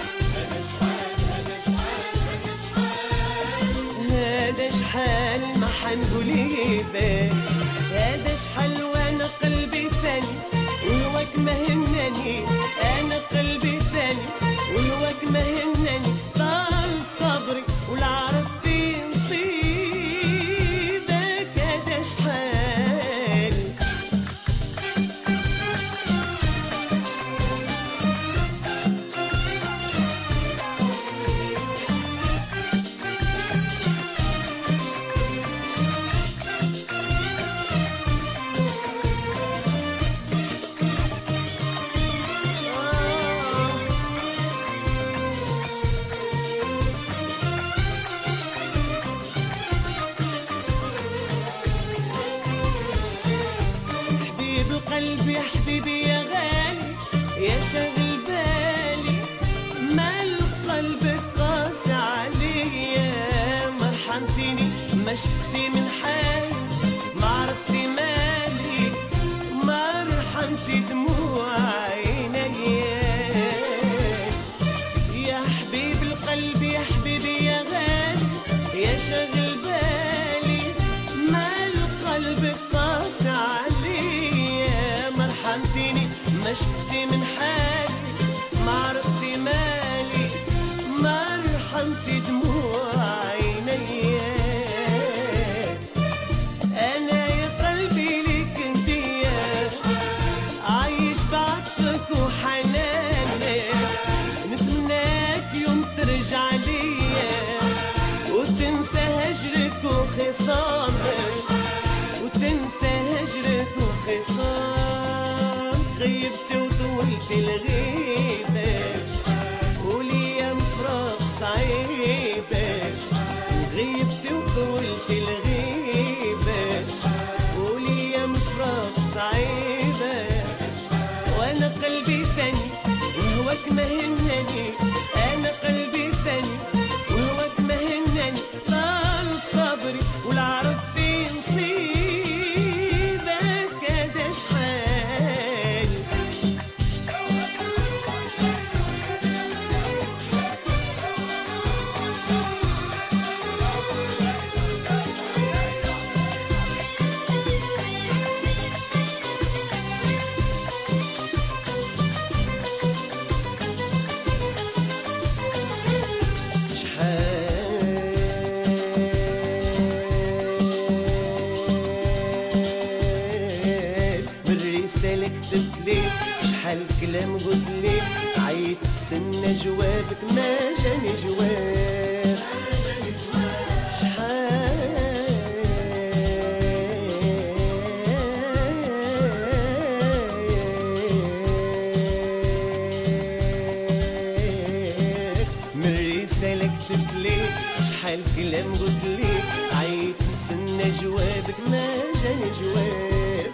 هذا شحال ما حنقول يبان، هذا شحال وانا قلبي ثاني وهواك ما هناني، انا قلبي ثاني وهواك ما هناني، طال صبري والعرب في نصيبك، هذا شحال قلبي يا حبيبي يا غالي يا شاغل بالي، ما القلب قاسي عليا، ما رحمتيني ما شفتي من حالي، ما عرفتي مالي ما رحمتي دموع عينيا، يا حبيب القلب يا حبيبي يا غالي يا شاغل بالي، ما القلب قاسي عليا، ما رحمتيني ما شفتي من حالي، ما عرفتي مالي ما رحمتي دموع عينيا، انا يا قلبي ليك انتيا عايش بعطفك وحنانك، نتمناك يوم ترجع ليا وتنسى هجرك وخصامك، وتنسى هجرك وخصام، غيبتي وطولتي الغيبة وليا مفراق صعيبة، غيبتي وطولتي الغيبة وليا مفراق صعيبة، وانا قلبي ثاني وهواك ما هناني، انا قلبي ثاني وهواك ما هناني، طال صبري والعرب في نصيبك، هذا شحال كتبت لي شحال كلام قلت لي، عيت سنة جوابك ما جاني جواب، شحال من رسالة كتبت لي شحال كلام قلت لي، عيت نسنى نتسنى جوابك ما جاني جواب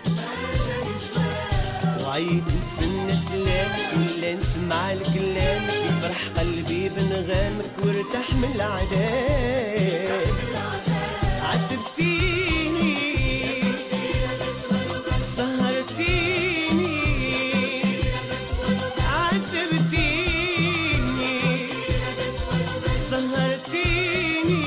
وعيت نتسنى سلامك ولا نسمع الكلام يفرح قلبي بنغامك وارتاح من العذاب عذبتيني سهرتيني عذبتيني سهرتيني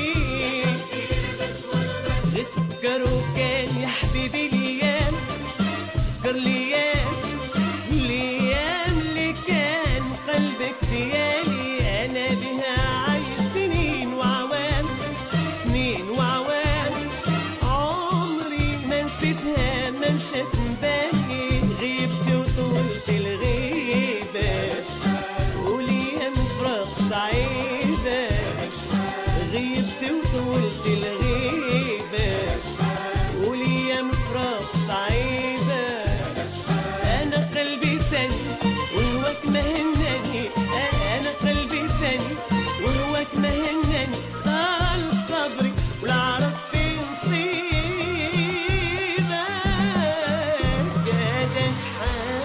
غير تفكر وكان يا حبيبي ليام تفكر ليام ليام اللي كان قلبك ديالي انا بها عايش سنين وعوام سنين وعوام عمري ما نسيتها ما مشات من بالي غيبت وطولت الغيبة وليام فراق صعيبة غيبت وطولت الغيبة وليام فراق صعيبة أنا قلبي ثاني وهواك مهناني أنا قلبي ثاني وهواك مهناني طال صبري والعرب في نصيبة قاد شحال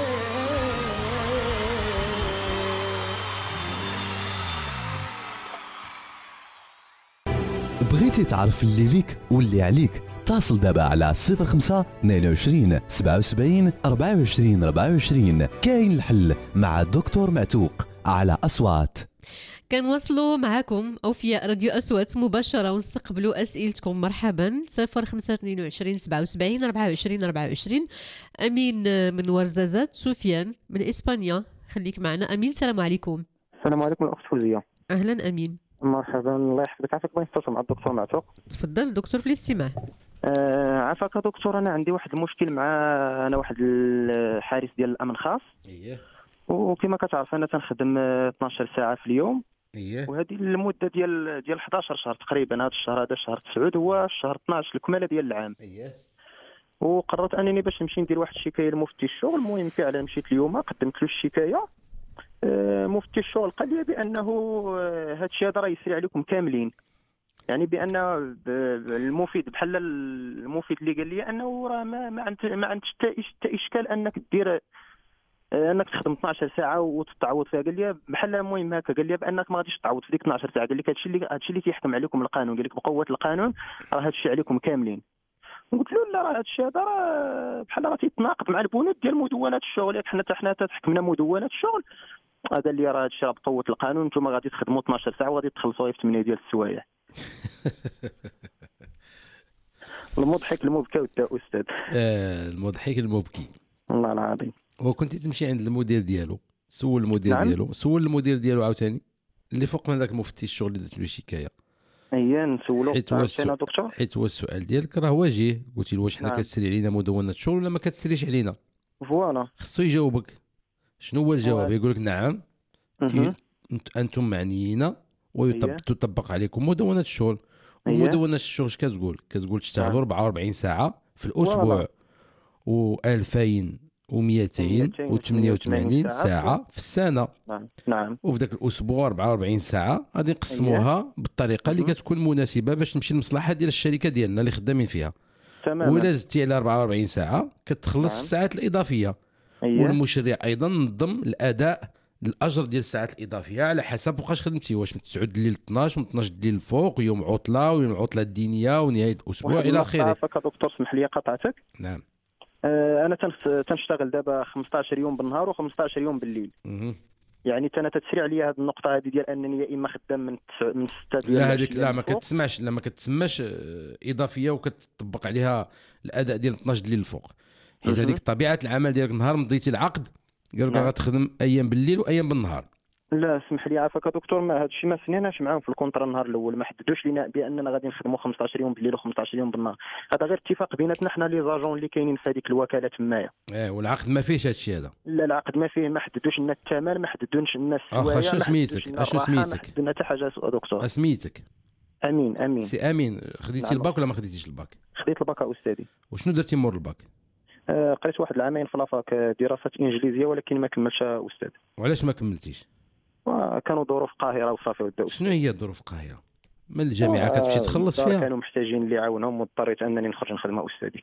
بغيتي تعرف اللي ليك واللي عليك اتصل دابا على صفر خمسة اثنين وعشرين سبعة وسبعين أربعة وعشرين أربعة وعشرين. كاين الحل مع الدكتور معتوق على أصوات. كنواصلوا معكم أوفياء راديو أصوات مباشرة ونستقبلوا أسئلتكم. مرحبا صفر خمسة اثنين وعشرين سبعة وسبعين أربعة وعشرين أربعة وعشرين. أمين من ورزازات، سفيان من إسبانيا، خليك معنا أمين. السلام عليكم. السلام عليكم الأخت فوزية. أهلا أمين. مرحبا الله يحفظك. عافاك بغيت نتواصل مع الدكتور معتوق. تفضل دكتور في الاستماع. آه عافاك دكتور، أنا عندي واحد المشكل مع أنا واحد الحارس ديال الأمن خاص. اييه وكما كتعرف أنا تنخدم اثناش ساعة في اليوم. اييه وهذه المدة ديال ديال أحد عشر شهر تقريبا. هذا الشهر هذا شهر تسعود هو الشهر اثناش الكمالة ديال العام. اييه وقررت أنني باش نمشي ندير واحد الشكاية لمفتي الشغل. المهم فعلا مشيت اليوم قدمت له الشكاية. آه مفتي الشغل قال لي بأنه هذا الشيء هذا راه يسري عليكم كاملين، يعني بأن المفيد بحال المفيد اللي قال لي أنه راه ما ما عندش ما عندش حتى إشكال أنك دير انك تخدم اثناش ساعه وتتعوض فيها. قال لي بحال المهم هكا، قال لي بانك ما غاديش تعوض في ديك اثناش ساعه. قال لك هادشي اللي هادشي اللي كيحكم عليكم القانون، قال لك بقوه القانون راه هادشي عليكم كاملين. قلت له لا، راه هادشي هذا راه بحال راه تيتناقض مع البنود ديال مدونات الشغل. ياك حنا حتى حنا تحكمنا مدونات الشغل. قال لي راه هادشي راه بقوه القانون، نتوما غادي تخدموا اثناش ساعه وغادي تخلصوا في ثمانية ديال السوايع. المضحك المبكى والتا استاذ. آه المضحك المبكي والله العظيم. وكنتي تمشي عند المدير ديالو، سول المدير نعم. ديالو سول المدير ديالو عاوتاني اللي فوق من ذاك المفتي الشغل اللي درت له شكايه. اييه نسولو. حيت هو السؤال دكتور حيت هو السؤال ديالك راه وجيه. قلتي له واش حنا نعم. كتسري علينا مدونه الشغل ولا ما كتسريش علينا؟ فوالا خصو يجاوبك. شنو هو الجواب؟ واي. يقول لك نعم مهم. انت- انتم معنيين أيه. ويطبق عليكم مدونه الشغل. أيه. ومدونه الشغل اش كتقول؟ كتقول تشتغلوا نعم. أربعة وأربعين ساعه في الاسبوع و ألفين ومئتين وثمانية وثمانين ساعه في السنه. نعم نعم. وفي ذاك الاسبوع أربعة وأربعين ساعه غادي نقسموها بالطريقه اللي مهم. كتكون مناسبه باش تمشي للمصلحه ديال الشركه ديالنا اللي خدامين فيها. تماما. ولا زدتي على أربعة وأربعين ساعه كتخلص نعم. في الساعات الاضافيه. أيه. والمشرع ايضا نظم الاداء الاجر ديال الساعات الاضافيه على حسب وقاش خدمتي، واش من تسعود الليل اثناش من اثناش الليل الفوق، يوم عطله ويوم عطله الدينيه ونهايه الاسبوع واحد الى النقطة اخره. عافاك دكتور، اسمح لي قطعتك. نعم. آه انا تنف- تنشتغل دابا خمسطاش يوم بالنهار و15 يوم بالليل. مهم. يعني انا تتسري عليا هذه النقطه هذه ديال انني يا اما خدام من تسع من ستة ديال لا العشية هذيك لا ما للفوق. كتسمعش لا ما كتسماش آه، اضافيه وكتطبق عليها الاداء ديال اثناش الليل الفوق. حيت مهم. هذيك طبيعه العمل ديالك نهار مضيتي العقد قال لك نعم. غتخدم ايام بالليل وايام بالنهار. لا اسمح لي عافاك دكتور، ما هذا الشيء ما سنيناش معاهم في الكونترا النهار الاول. ما حددوش لينا باننا غادي نخدموا خمسطاش يوم بالليل و15 يوم بالنهار. هذا غير اتفاق بيناتنا حنا لي زاجون اللي كاينين في هذيك الوكاله تمايا. اه والعقد ما فيهش هذا الشيء هذا. لا العقد ما فيه، ما حددوش لنا الثمن، ما حددوش لنا اخ السوايع، اشنو ما سميتك؟ حددوش لنا اشنو الراحة، ما سميتك؟ حددوا لنا حتى حاجه دكتور. اسميتك امين امين. سي امين. خديتي نعم. الباك ولا ما خديتيش الباك؟ خديت الباكا استاذي. وشنو درتي مور الباك؟ آه، قريت واحد العامين في لافاك آه، دراسات انجليزيه، ولكن ما كملتش استاذ. وعلاش ما كملتيش؟ وكانوا ظروف قاهره وصافي ودا. شنو هي الظروف القاهره؟ من الجامعه كتمشي تخلص الدار فيها. كانوا محتاجين اللي يعاونهم واضطريت انني نخرج نخدم استاذي.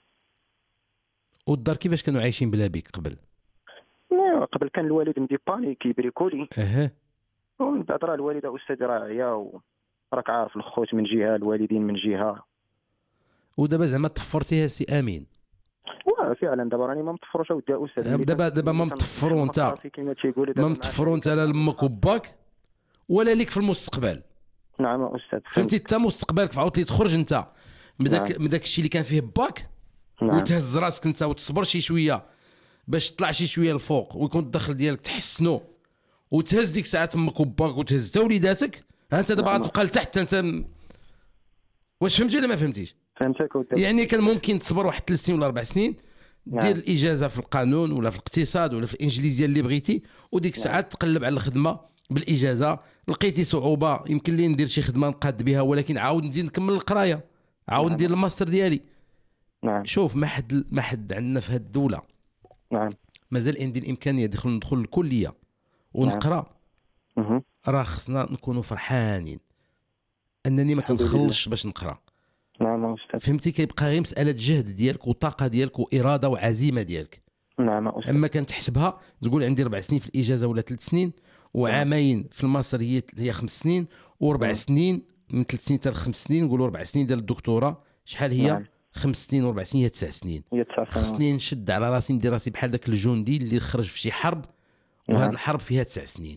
والدار كيفاش كانوا عايشين بلا بيك قبل؟ لا، قبل كان الوالد مديباني كيبريكولي، اها ومن بعد راه الوالده استاذي راعيه، وراك عارف الخوت من جهه الوالدين من جهه. ودابا زعما طفرتيها سي امين؟ واه فعلا دابا راني ما مطفروش اودي استاذ. دابا دابا ما مطفرو انت ما مطفرو انت لا لامك وباك ولا ليك في المستقبل. نعم استاذ. فهمتي انت مستقبلك فعاود لي تخرج انت من داك نعم. من داك الشيء اللي كان فيه باك. نعم. وتهز راسك انت وتصبر شي شويه باش تطلع شي شويه الفوق ويكون الدخل ديالك تحسنو، وتهز ديك ساعات امك وباك وتهز تا وليداتك. ها انت دابا غتبقى لتحت انت م... واش فهمتي ولا ما فهمتيش؟ فهمتك ودي. يعني كان ممكن تصبر واحد ثلاث سنين ولا اربع سنين، نعم. دير الاجازه في القانون ولا في الاقتصاد ولا في الانجليزيه اللي بغيتي، وديك الساعات تقلب على الخدمه بالاجازه. لقيتي صعوبه يمكن لي ندير شي خدمه نقاد بها، ولكن عاود نزيد نكمل القرايه، عاود نعم. ندير الماستر ديالي. نعم. شوف ما حد ما حد عندنا في هذه الدوله نعم مازال عندي الامكانيه ندخل ندخل الكليه ونقرا. نعم. راه خصنا نكونوا فرحانين انني ما كنخلصش باش نقرا. نعم استاذ. فهمتي؟ كيبقى غير مساله جهد ديالك وطاقه ديالك واراده وعزيمه ديالك. نعم استاذ. اما كانت تحسبها تقول عندي اربع سنين في الاجازه ولا ثلاث سنين، وعامين في الماستر هي هي خمس سنين، واربع سنين من ثلاث سنين حتى خمس سنين، نقولوا اربع سنين ديال الدكتوراه. شحال هي؟ نعم. خمس سنين واربع سنين هي تسع سنين. هي تسع سنين. خصني نشد على راسي ندير راسي بحال داك الجندي اللي خرج في شي حرب، وهاد نعم. الحرب فيها تسع سنين.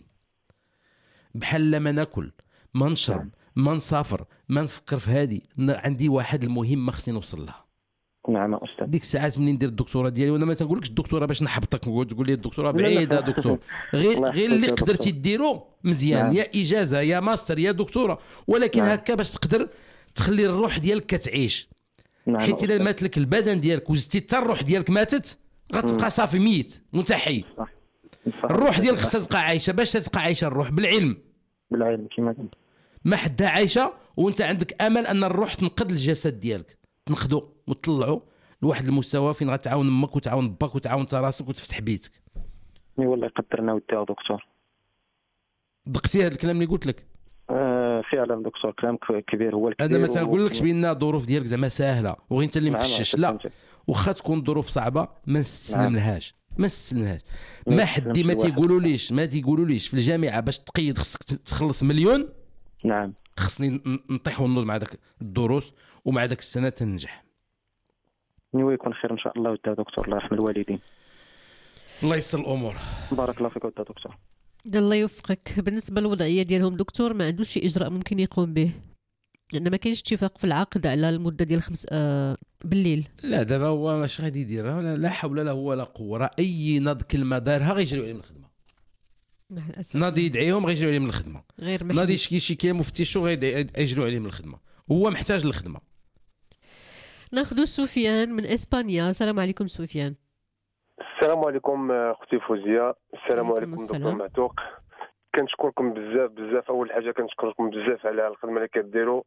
بحال لا ما ناكل ما نشرب نعم. ما نسافر ما نفكر في هادي، عندي واحد المهمه خصني نوصل لها. نعم استاذ. ديك الساعات منين ندير الدكتوراه ديالي، وانا ما تنقولكش الدكتوراه باش نحبطك نقول تقول لي الدكتوراه بعيده دكتور، غير غير اللي قدرتي ديرو مزيان. نعم. يا اجازه يا ماستر يا دكتوراه، ولكن نعم. هكا باش تقدر تخلي الروح ديالك كتعيش. نعم. حيت الا مات لك البدن ديالك وزدتي حتى الروح ديالك ماتت غتبقى صافي ميت وانت حي. صح. الروح ديالك خصها تبقى عايشه. باش تبقى عايشه الروح؟ بالعلم. بالعلم كما قلت. ما حدها عايشه وانت عندك امل ان الروح تنقذ الجسد ديالك، تنقذو وتطلعو لواحد المستوى فين غتعاون امك وتعاون باك وتعاون انت راسك وتفتح بيتك. اي والله يقدرنا ودي يا دكتور. دقتي هذا الكلام اللي قلت لك؟ آه فعلا دكتور كلام كبير هو الكبير. انا ما تنقولكش بان الظروف ديالك زعما سهله وغير انت اللي مفشش، لا، واخا تكون ظروف صعبه ما نستسلم لهاش ما نستسلم لهاش. ما حد ما تيقولوا ليش ما تيقولوا ليش في الجامعه باش تقيد خصك تخلص مليون. نعم. خصني نطيح ونوض مع داك الدروس ومع داك السنه تنجح. نيوي يكون خير ان شاء الله ودي دكتور. الله يرحم الوالدين. الله يسر الامور. بارك الله فيك ودي دكتور. الله يوفقك. بالنسبه للوضعيه ديالهم دكتور ما عندوش شي اجراء ممكن يقوم به؟ لان ما كاينش اتفاق في العقد على المده ديال خمس آه بالليل. لا دابا هو واش غادي يدير؟ لا حول لا هو لا قوه. راه اي ناض كلمه دارها غيجريو عليه من الخدمه. مع الاسف ناضي يدعيهم غيجريو عليه من الخدمه. غير ناضي يشكي شي كلمه مفتشو غيجريو عليه من الخدمه. هو محتاج للخدمه. ناخذ سفيان من اسبانيا. السلام عليكم سفيان. السلام عليكم اختي فوزيه. السلام عليكم دكتور معتوق. كنشكركم بزاف بزاف. اول حاجه كنشكركم بزاف على الخدمه اللي كديروا،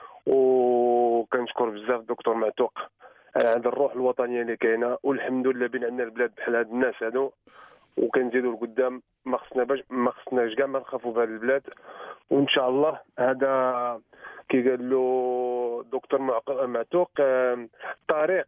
وكنشكر بزاف دكتور معتوق على هذه الروح الوطنيه اللي كاينه، والحمد لله بين عندنا البلاد بحال هاد الناس هادو وكنزيدوا لقدام. ما خصنا باش ما خصناش كاع ما نخافوا بهذه البلاد، وان شاء الله هذا كي قال له دكتور معتوق طريق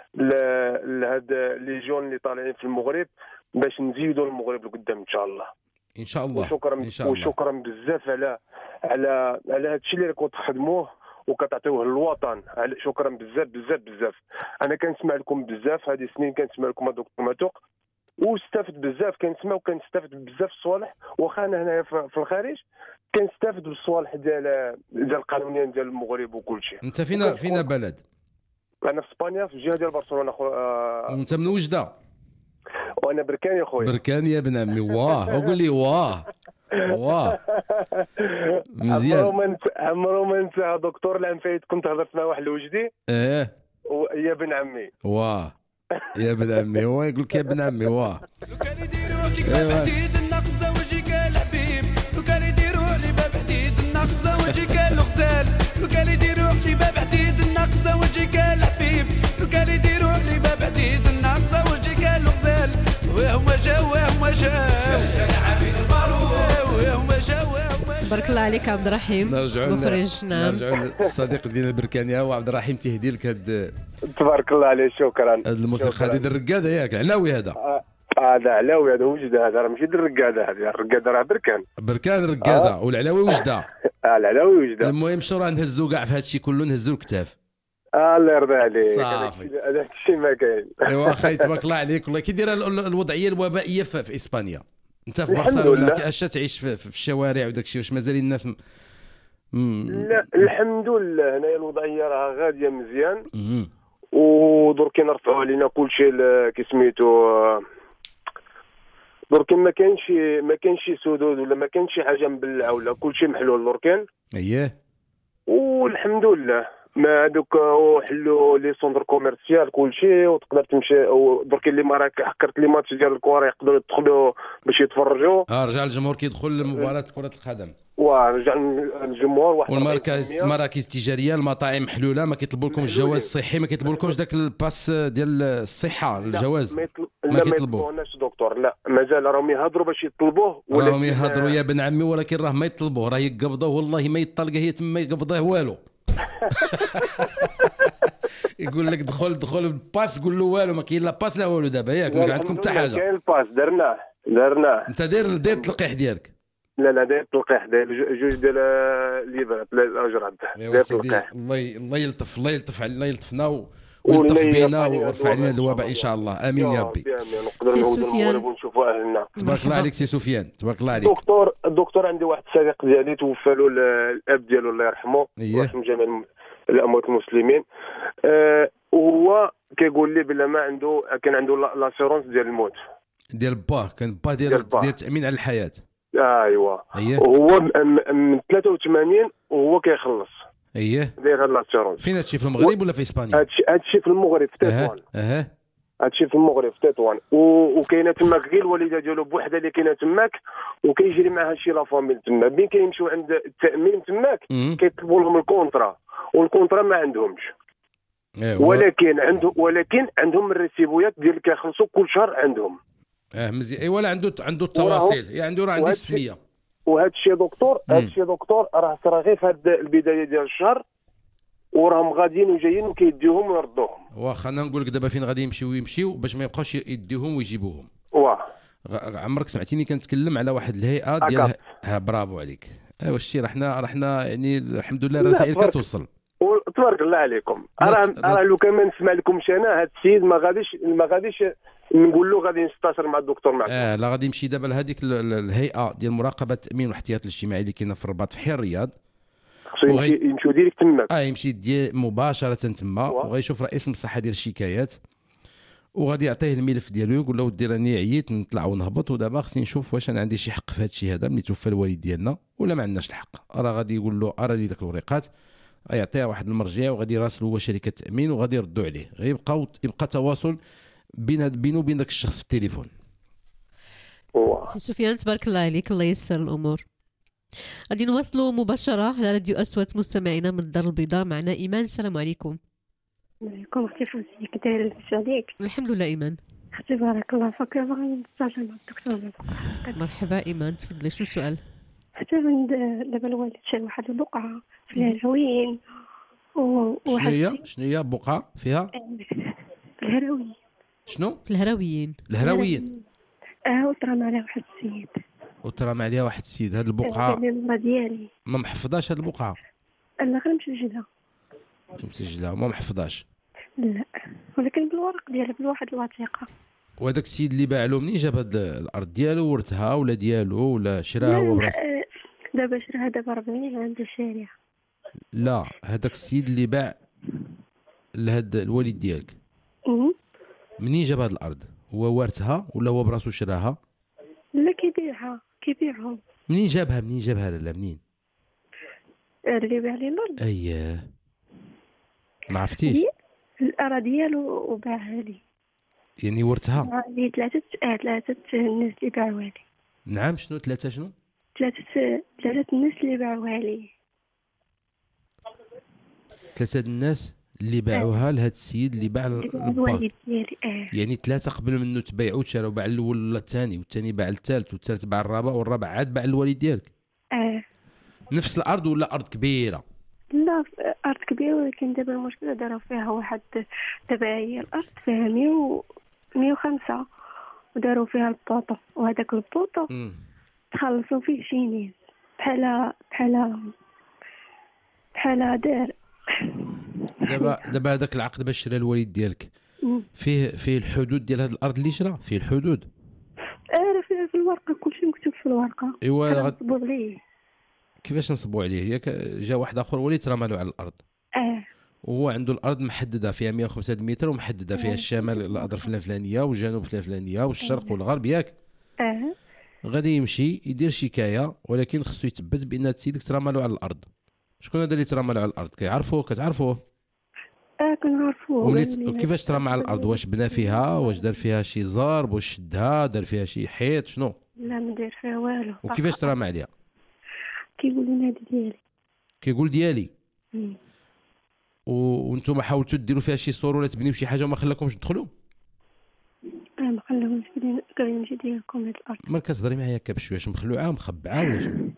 لهاد لي جون اللي طالعين في المغرب باش نزيدوا المغرب لقدام ان شاء الله. ان شاء الله. وشكرا إن شاء الله. وشكرا بزاف على على على هذا الشيء اللي راكم تخدموه وكتعطيوه للوطن. شكرا بزاف بزاف بزاف. انا كنسمع لكم بزاف هذه السنين، كنسمع لكم دكتور معتوق واستفدت بزاف. كنسمع وكنستافد بزاف الصوالح، واخا انا هنايا في الخارج كنستافد بالصوالح ديال ديال القانونيين ديال المغرب وكل شيء. انت فينا فينا بلد؟ انا في اسبانيا في الجهه ديال برشلونه. خو... آه... وانت من وجده؟ وانا بركاني خويا. بركاني يا ابن عمي. واه قول لي واه واه مزيان. عمرو ما عمرو ما نسى دكتور العام فايت كنت هضرت مع واحد الوجدي. ايه يا ابن عمي. واه يا ابن عمي. هو يقول لك يا ابن عمي. واه لو كان يديروا لك باب حديد النقزه وجهك الحبيب، لو كان يديروا لي باب حديد النقزه وجهك الغزال، لو كان يديروا لي باب حديد النقزه وجهك الحبيب، لو كان يديروا لي باب حديد النقزه وجهك الغزال. وهم جا وهم جا العبيد البارود. وهم جا وهم تبارك الله عليك عبد الرحيم. نرجعوا مخرج. نعم نرجعوا للصديق ديالنا البركاني هو عبد الرحيم تيهدي لك هاد تبارك الله عليه. شكرا. هاد الموسيقى هذه الرقاده ياك علاوي هذا هذا علاوي هذا وجد هذا راه ماشي الرقاده هذه الرقاده راه بركان بركان رقاده آه. والعلاوي وجده. اه العلاوي وجده. المهم شو راه نهزوا كاع في هذا الشيء كله نهزوا الكتاف. آه الله يرضى عليك. صافي هذا الشيء ما كاين. ايوا اخي تبارك الله عليك. والله كي دايره الوضعيه الوبائيه في, في اسبانيا؟ انت في برشلونه اش تعيش في, في الشوارع وداك الشيء واش مازال الناس م... م... لا الحمد لله هنايا الوضعيه راه غاديه مزيان ودرك كنرفعوا علينا كل شيء كي سميتو درك ما كاينش ما كاينش سدود ولا ما كاينش شي حاجه مبلعه ولا كل شيء محلول دركان. اييه والحمد لله ما هذوك حلوا لي سوندر كوميرسيال كل شيء وتقدر تمشي درك اللي ما راك حكرت لي ماتش ديال الكره يقدروا يدخلوا باش يتفرجوا. اه رجع الجمهور كيدخل لمباراه كره القدم. ورجع الجمهور واحد والمراكز المراكز التجاريه المطاعم محلوله ما كيطلبوا لكم الجواز الصحي ما كيطلبوا لكمش داك الباس ديال الصحه الجواز ما, يطل... ما كيطلبوهناش دكتور. لا مازال راهم يهضروا باش يطلبوه راهم يهضروا يا بن عمي ولكن راه ما يطلبوه راه يقبضوه والله ما يطلقه هي تما يقبضوه والو. يقول لك دخل دخل الباس قول له والو ما كاين لا باس لا والو دابا ياك ما عندكم حتى حاجه. كاين الباس درناه درناه. انت داير داير التلقيح ديالك؟ لا لا داير التلقيح داير جوج ديال ليبرات الاجراد داير التلقيح. الله الله يلطف الله يلطف الله يلطفنا ويلطف بينا ويرفع علينا الوباء ان شاء الله. امين يا ربي. سي سفيان ونشوفوا اهلنا. تبارك الله عليك سي سفيان تبارك الله عليك. دكتور الدكتور عندي واحد الصديق ديالي توفى له الاب ديالو الله يرحمه ويرحم جميع الاموات المسلمين. أه وهو كيقول لي بلا ما عنده كان عنده لاسيرونس ديال الموت ديال باه كان با ديال ديال التامين على الحياه. ايوا أيه. وهو من ثلاثة وثمانين وهو كيخلص. اييه داير هاد لاسيرونس. فين هادشي في المغرب و... ولا في اسبانيا؟ هادشي هادشي في المغرب في تطوان. اها هادشي في المغرب في تطوان و... وكاينه تماك غير الوالده ديالو بوحده اللي كاينه تماك وكيجري معها شي لا فاميل تما ملي كيمشيو عند التامين تماك كيطلبوا لهم الكونطرا والكونطرا ما عندهمش. إيه ولكن عنده ولكن عندهم الريسيبويات ديال كيخلصوا كل شهر عندهم. اه مزيان. اي ولا عنده عنده التواصيل يعني عنده راه عندي السميه. وهذا الشيء دكتور هذا الشيء دكتور راه صرا غير في هاد البدايه ديال الشهر وراهم غاديين وجايين وكيديوهم ويردوهم. واخا انا نقول لك دابا فين غادي يمشيو يمشيو باش ما يبقاوش يديوهم ويجيبوهم. واه عمرك سمعتيني كنتكلم على واحد الهيئه ديال ها برافو عليك. ايوا الشيء راه حنا راه حنا يعني الحمد لله الرسائل كتوصل. تبارك الله عليكم. راه راه لو كان ما نسمع لكمش انا هذا السيد ما غاديش ما غاديش نقول له غادي نستشر مع الدكتور معك. اه لا غادي يمشي دابا لهذيك الهيئه ديال مراقبه التامين والاحتياط الاجتماعي اللي كاينه في الرباط في حي الرياض. خصو يمشي يمشيو ديريكت تماك. اه يمشي دي مباشره تما وغيشوف رئيس المصلحه ديال الشكايات وغادي يعطيه الملف ديالو يقول له ودي راني عييت نطلع ونهبط ودابا خصني نشوف واش انا عندي شي حق في هذا الشيء هذا ملي توفى الوالد ديالنا ولا ما عندناش الحق. راه غادي يقول له ارى لي داك الوريقات يعطيها واحد المرجع وغادي يراسلو هو شركه التامين وغادي يردوا عليه. غيبقاو يبقى تواصل بين بينه وبين داك الشخص في التليفون. سي سفيان تبارك الله عليك الله ييسر الامور. غادي نواصلوا مباشره على راديو أصوات مستمعينا من الدار البيضاء. معنا ايمان. السلام عليكم. وعليكم اختي فوزيه كي دايره لاباس عليك؟ الحمد لله ايمان. اختي بارك الله فيك باغي نستعجل مع الدكتور. مرحبا ايمان تفضلي شو السؤال؟ حتى عند دابا الوالد شال واحد البقعه في الهراويين و شنو هي شنو هي بقعه فيها في الهراويين. شنو في الهراويين الهراويين اه وترام عليها واحد السيد وترام عليها واحد السيد. هاد البقعه الماء ديالي ما محفظاش هاد البقعه. لا غير مسجله مسجله وما محفظاش. لا ولكن بالورق ديالها بالواحد الوثيقه. وهذاك السيد اللي باع له منين جاب هاد الارض ديالو ورثها ولا ديالو ولا شراها هو براسو؟ دابا شراها دابا أربعين عند الشارع. لا هذاك السيد اللي باع لهاد الوالد ديالك منين جاب هاد الارض؟ هو وارثها ولا هو براسو شراها؟ لا كيبيعها كيبيعهم. منين جابها منين جابها لالا منين؟ اللي باع لي الارض. اييه ما عرفتيش؟ الارض ديالو وباعها لي. يعني ورثها؟ لي ثلاثه اه ثلاثه الناس اللي باعوها لي. نعم شنو ثلاثه شنو؟ ثلاثه ثلاثه الناس اللي باعوها لي. ثلاثه الناس اللي باعوها لهذا السيد اللي باع الوالد ديالي. اه يعني ثلاثه قبل منه تبايعوا تشراو باع الاول ولا الثاني والثاني باع الثالث والثالث باع الرابع والرابع عاد باع الوالد ديالك. اه نفس الارض ولا ارض كبيره؟ لا في ارض كبيره، ولكن دابا المشكله داروا فيها واحد. دابا هي الارض فيها مية وخمسة وداروا فيها البوطو، وهذاك البوطو تخلصوا فيه شينين بحال بحال بحال دار. دابا دابا هذاك العقد باش شرا الوالد ديالك فيه فيه الحدود ديال هذه الارض اللي شرا فيه الحدود؟ اه فيه في الورقه، كلشي مكتوب في الورقه. ايوا غنصبوا عليه. كيفاش نصبوا عليه؟ ياك جا واحد اخر ولي ترمى له على الارض. اه وهو عنده الارض محدده فيها مية وخمسة متر، ومحدده فيها الشمال الاضرف الفلانيه والجنوب الفلانيه والشرق والغرب ياك. اه غادي يمشي يدير شكايه، ولكن خصو يثبت بان هاد السيد ترمى له على الارض. شكون هذا اللي ترمى له على الارض؟ كيعرفوه كتعرفوه؟ اه كنعرفوه. وكيفاش ترمى على الارض؟ واش بنا فيها؟ واش دار فيها شي زرب؟ واش شدها؟ دار فيها شي حيط؟ شنو؟ لا ما دار فيها والو. وكيفاش ترمى عليها؟ كيقول لنا هذا ديالي. كيقول ديالي. مم. وانتم حاولتوا ديروا فيها شي صور ولا تبنيو شي حاجه وما خلاكمش تدخلوا؟ اه ما خلاوش قال نمشي ديالكم هاد الارض. ما كتهضري معايا هكا بشويه؟ مخلوعه مخبعه ولا شنو؟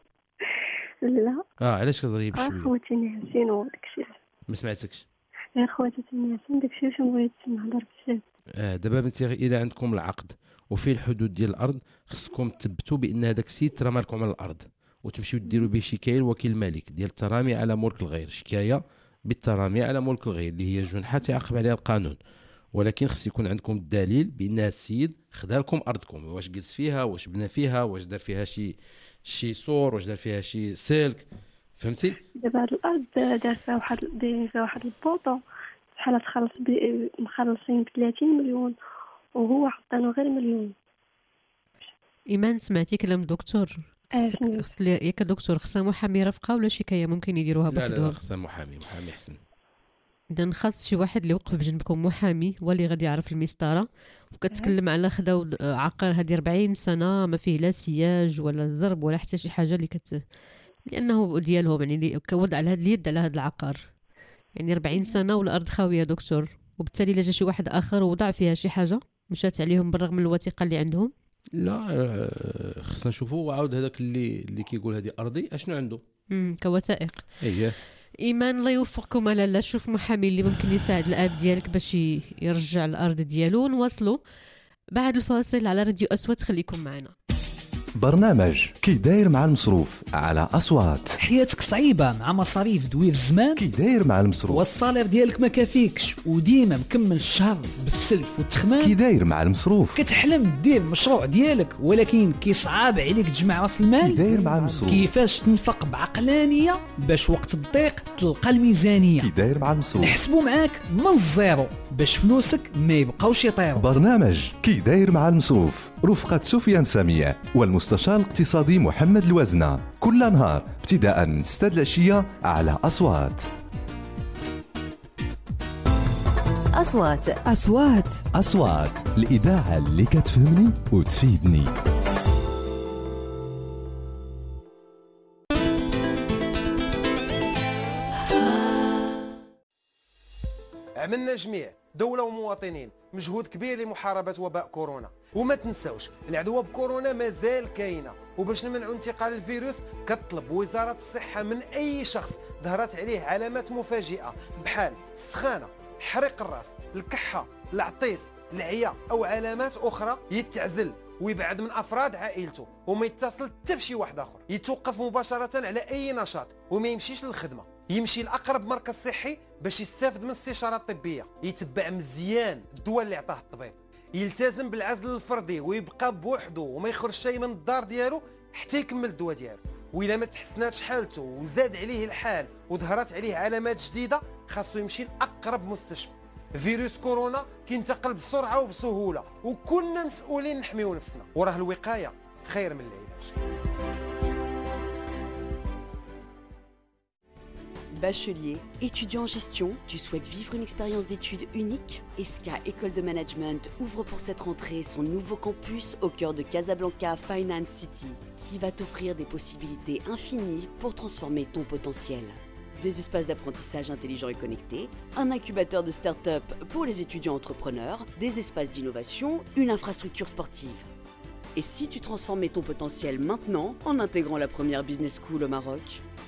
لا اه علاش كتهضري بشويه؟ اه خواتي نعسين وداكشي. ما سمعتكش. يا خواتي نعسين داكشي واش بغيت نهضر بزاف. اه دابا بنتي الى عندكم العقد وفيه الحدود ديال الارض، خصكم تثبتوا بان هذاك السيد ترمى لكم على الارض، وتمشيو ديروا به شكايه لوكيل الملك ديال الترامي على ملك الغير، شكايه بالترامي على ملك الغير اللي هي جنحه تعاقب عليها القانون. ولكن خص يكون عندكم الدليل بان السيد خدا لكم ارضكم، واش جلس فيها، واش بنى فيها، واش دار فيها شي شي سور، واش دار فيها شي سلك، فهمتي؟ دابا هاد الارض دار فيها واحد دايرين فيها واحد البوطو بحال تخلص مخلصين ب ثلاثين مليون وهو عطانو غير مليون. ايمان سمعتي كلام الدكتور؟ اه خص ياك الدكتور خصها محامي رفقه ولا شكايه ممكن يديروها بوحدهم؟ لا لا خصها محامي، محامي احسن. اذا خاص شي واحد اللي يوقف بجنبكم، محامي هو اللي غادي يعرف المسطره. وكتكلم على خداو عقار هذه أربعين سنه ما فيه لا سياج ولا زرب ولا حتى شي حاجه اللي كت لانه ديالهم، يعني كوضع على هذا اليد على هذا العقار، يعني أربعين سنه والارض خاويه دكتور. وبالتالي الا جا شي واحد اخر ووضع فيها شي حاجه مشات عليهم بالرغم من الوثيقه اللي عندهم. لا خصنا نشوفوا وعاود هذاك اللي اللي كيقول هذه ارضي اشنو عنده امم كوثائق. اييه ايمان الله يوفقكم. على لا شوف محامي اللي ممكن يساعد الاب ديالك باش يرجع الارض ديالو. نواصلوا بعد الفاصل على راديو أصوات، خليكم معنا. برنامج كي داير مع المصروف على أصوات. حياتك صعيبة مع مصاريف دوير الزمان؟ كي داير مع المصروف والصالير ديالك ما كافيكش وديما مكمل الشهر بالسلف والتخمان؟ كي داير مع المصروف كتحلم دير المشروع ديالك ولكن كيصعب عليك تجمع راس المال؟ كي داير مع المصروف كيفاش تنفق بعقلانية باش وقت الضيق تلقى الميزانية؟ كي داير مع المصروف نحسبوا معاك من الزيرو باش فلوسك ما يبقاوش يطيروا. برنامج كي داير مع المصروف رفقة سفيان سامية والمستشار الاقتصادي محمد الوزنة، كل نهار ابتداء من ستة العشية على أصوات. أصوات أصوات أصوات الإذاعة اللي كتفهمني وتفيدني. عملنا جميع دولة ومواطنين مجهود كبير لمحاربة وباء كورونا، وما تنسوش العدوى بكورونا مازال كاينة، وباش نمنعوا انتقال الفيروس كتطلب وزارة الصحة من أي شخص ظهرت عليه علامات مفاجئة بحال السخانة، حريق الراس، الكحة، العطيس، العيا أو علامات أخرى يتعزل ويبعد من أفراد عائلته وما يتصل حتى بشي واحد آخر، يتوقف مباشرة على أي نشاط وما يمشيش للخدمة، يمشي لأقرب مركز صحي باش يستافد من الاستشارة الطبية، يتبع مزيان الدواء اللي عطاه الطبيب، يلتزم بالعزل الفردي ويبقى بوحده وما يخرج شيء من الدار ديالو حتى يكمل الدواء ديالو. وإلا ما تحسناتش حالته وزاد عليه الحال وظهرت عليه علامات جديدة خاصو يمشي لأقرب مستشفى. فيروس كورونا كينتقل بسرعة وبسهولة وكلنا مسؤولين نحميو نفسنا، وراه الوقاية خير من العلاج. Bachelier, étudiant en gestion, tu souhaites vivre une expérience d'études unique? E S C A École de Management ouvre pour cette rentrée son nouveau campus au cœur de Casablanca Finance City, qui va t'offrir des possibilités infinies pour transformer ton potentiel. Des espaces d'apprentissage intelligents et connectés, un incubateur de start-up pour les étudiants entrepreneurs, des espaces d'innovation, une infrastructure sportive. Et si tu transformais ton potentiel maintenant en intégrant la première business school au Maroc?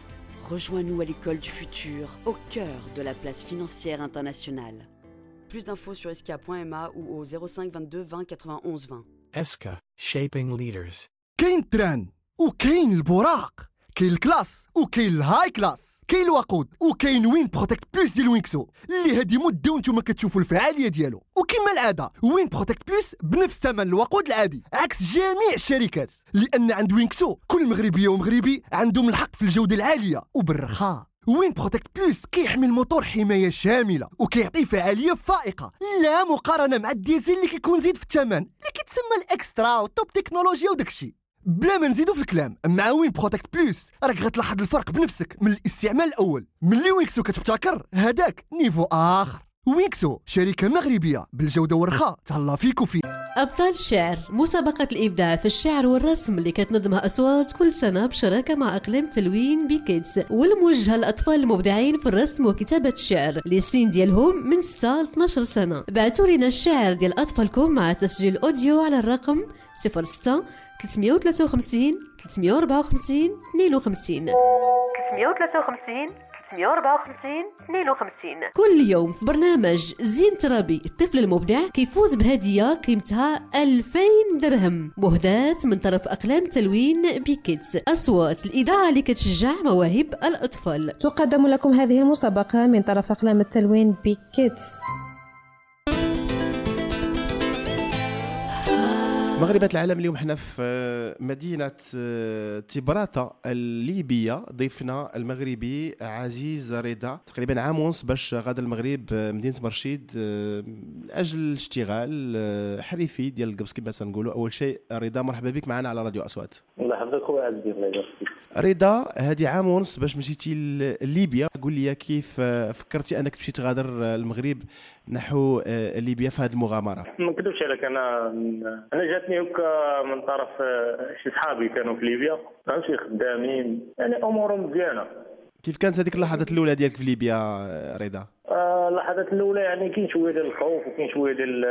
Rejoins-nous à l'école du futur, au cœur de la place financière internationale. Plus d'infos sur esca point m a ou au zéro cinq vingt-deux vingt quatre-vingt-onze vingt. اسكا Shaping Leaders. كاين التران وكاين البراق، كاين الكلاس وكاين الهاي كلاس، كاين الوقود وكاين وين بروتكت بلس ديال وينكسو اللي هادي مده وانتم كتشوفوا الفعاليه ديالو. وكما العاده وين بروتكت بلس بنفس ثمن الوقود العادي عكس جميع الشركات، لان عند وينكسو كل مغربيه ومغربي عندهم الحق في الجوده العاليه وبالرخاء. وين بروتكت بلس كيحمي الموتور حمايه شامله وكيعطي فعاليه فائقه لا مقارنه مع الديزل اللي كيكون زيد في الثمن اللي كيتسمى الاكسترا والتوب تكنولوجيا وداكشي. بلا ما نزيدو في الكلام، مع وين بروتكت بلس راك غتلاحظ الفرق بنفسك من الاستعمال الاول. ملي وينكسو كتبتكر هذاك نيفو اخر. وينكسو شركه مغربيه بالجوده والرخاء، تهلا فيك وفي أبطال الشعر، مسابقة الإبداع في الشعر والرسم اللي كتنظمها أصوات كل سنة بشراكة مع إقليم تلوين بيكيتس، والموجهة للأطفال المبدعين في الرسم وكتابة الشعر اللي السن ديالهم من ستة ل اثناش سنة. بعثوا لنا الشعر ديال أطفالكم مع تسجيل أوديو على الرقم صفر ستة ثلاثمية وثلاثة وخمسين ثلاثمية وأربعة وخمسين اثنين وخمسين ثلاثمية وثلاثة وخمسين ثلاثمية وأربعة وخمسين اثنين وخمسين. كل يوم في برنامج زين ترابي الطفل المبدع كيفوز بهدية قيمتها ألفين درهم مهداة من طرف أقلام تلوين بيكيتس، أصوات الإذاعة اللي كتشجع مواهب الأطفال. تقدم لكم هذه المسابقة من طرف أقلام التلوين بيكيتس. مغربة العالم اليوم حنا في مدينة تبراتا الليبية. ضيفنا المغربي عزيز رضا تقريبا عام ونص باش غادا المغرب مدينة مرشيد لأجل الاشتغال حريفي ديال القبص كما تنقولوا. أول شيء رضا مرحبا بك معنا على راديو أصوات. الله يحفظك خويا عزيز. الله يبارك. رضا هذه عام ونص باش مشيتي لليبيا، قول لي كيف فكرتي انك تمشي تغادر المغرب نحو ليبيا في هذه المغامره؟ ما نكذبش عليك، انا انا جاتني هكا من طرف شي صحابي كانوا في ليبيا، ماشي خدامين يعني امورهم مزيانه. كيف كانت هذيك اللحظات الاولى ديالك في ليبيا رضا؟ آه اللحظات الاولى يعني كاين شويه ديال الخوف وكاين شويه ديال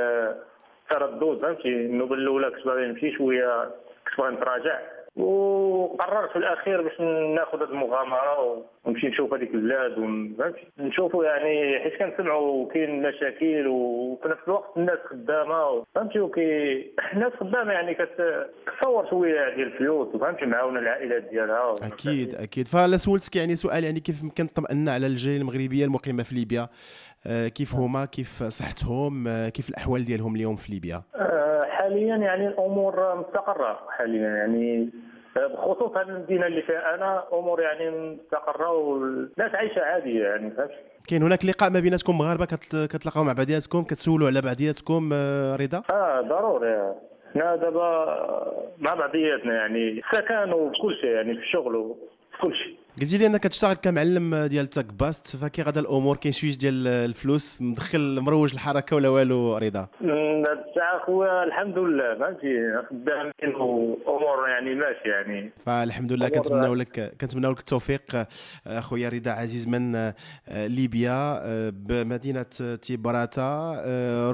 التردد، فهمتي. النوبه الاولى كنت باغي نمشي شويه، كنت باغي نتراجع، وقررت في الاخير باش ناخذ هذه المغامره ونمشي نشوف هذيك البلاد ونشوفوا يعني، حيت كنسمعوا كاين مشاكل وفي نفس الوقت الناس خدامه، فهمتي. وكي الناس خدامه يعني كتصور شويه ديال الفلوس، فهمتي، معاونه العائلات ديالها. اكيد اكيد. فلا سولتك يعني سؤال يعني كيف يمكن تطمئنا على الجاليه المغربيه المقيمه في ليبيا، كيف هما، كيف صحتهم، كيف الاحوال ديالهم اليوم في ليبيا؟ حاليا يعني الامور مستقره حاليا، يعني بخصوص هذه المدينه اللي فيها انا امور يعني مستقره والناس عايشه عاديه يعني، فهمت. كاين هناك لقاء ما بيناتكم مغاربه كتلاقاو مع بعضياتكم، كتسولوا على بعضياتكم رضا؟ اه ضروري، حنا دابا مع بعضياتنا يعني السكن وكل شيء، يعني في الشغل وكل شيء. قلتي لي انك كتشتغل كمعلم ديال تاك باست، فكي غادا الامور؟ كاين شويه ديال الفلوس مدخل مروج الحركه ولا والو رضا؟ هاد الساعه خويا الحمد لله، فهمتي، خدامين وامور يعني ماشي يعني. فالحمد لله. كنتمناو لك كنتمناو لك التوفيق خويا رضا عزيز من ليبيا بمدينه تبراتا.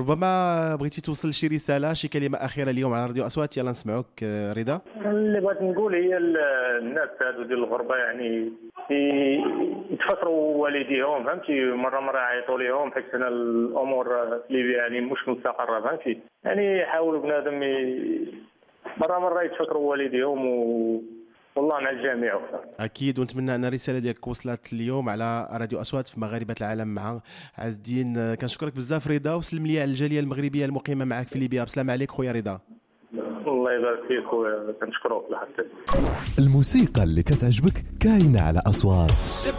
ربما بغيتي توصل شي رساله، شي كلمه اخيره اليوم على راديو اصوات، يلا نسمعوك رضا. اللي بغيت نقول هي الناس هادو ديال الغربه يعني يتفكروا والديهم، فهمتي، مره مره يعيطوا ليهم، حيت هنا الامور في ليبيا يعني مش مستقره، فهمتي. يعني يحاولوا بنادم مره مره يتفكروا والديهم و والله مع الجميع. اكيد، ونتمنى ان الرساله ديالك وصلت اليوم على راديو اصوات في مغاربه العالم مع عز الدين. كنشكرك بزاف رضا، وسلم لي على الجاليه المغربيه المقيمه معك في ليبيا. بسلام عليك خويا رضا. الله يبارك فيك خويا، كنشكروك لحتى. الموسيقى اللي كتعجبك كاينه على اصوات.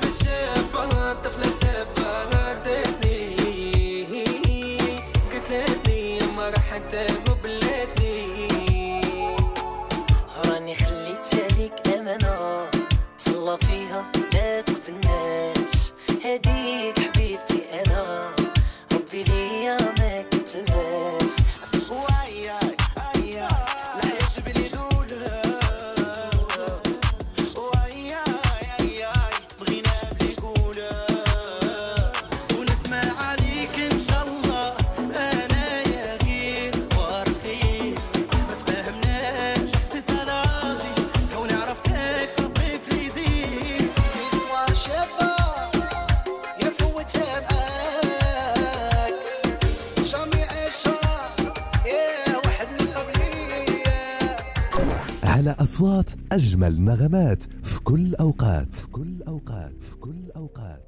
فيها لا تخفناش، هديك حبيبتي انا ربي ليا ما كتباش. وياي اياي لحيت بلي دولها، وياي اياي بغينا بلي قول أحلى أصوات، أجمل نغمات في كل أوقات في كل أوقات في كل أوقات.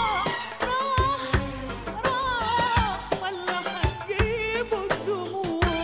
والله حتجيبوا الدموع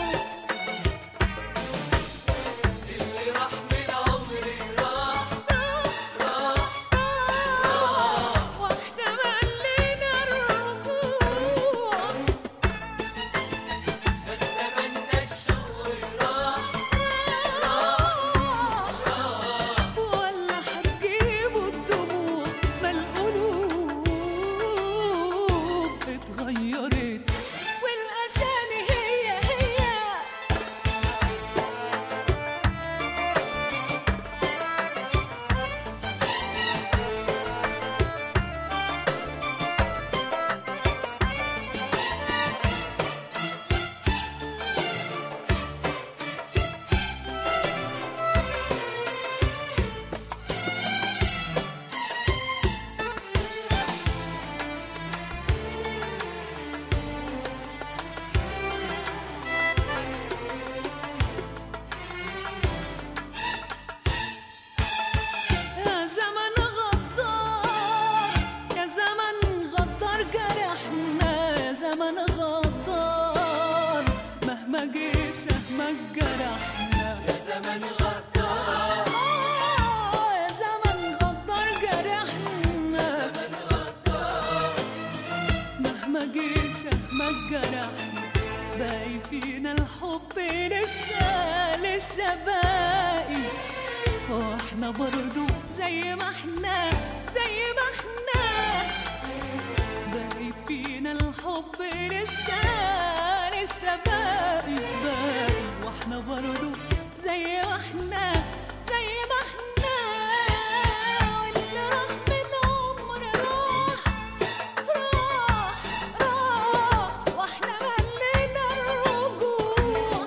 زمن غدار يا زمن غدار جرحنا زمن غدار مهما قيس ما جرحنا باقي فينا الحب لسه لسه باقي واحنا برضو زي ما احنا زي ما احنا باقي فينا الحب لسه لسه باقي باقي واحنا برضو زي ما احنا زي ما احنا واللي راح من عمر راح راح راح واحنا ملينا الرجوع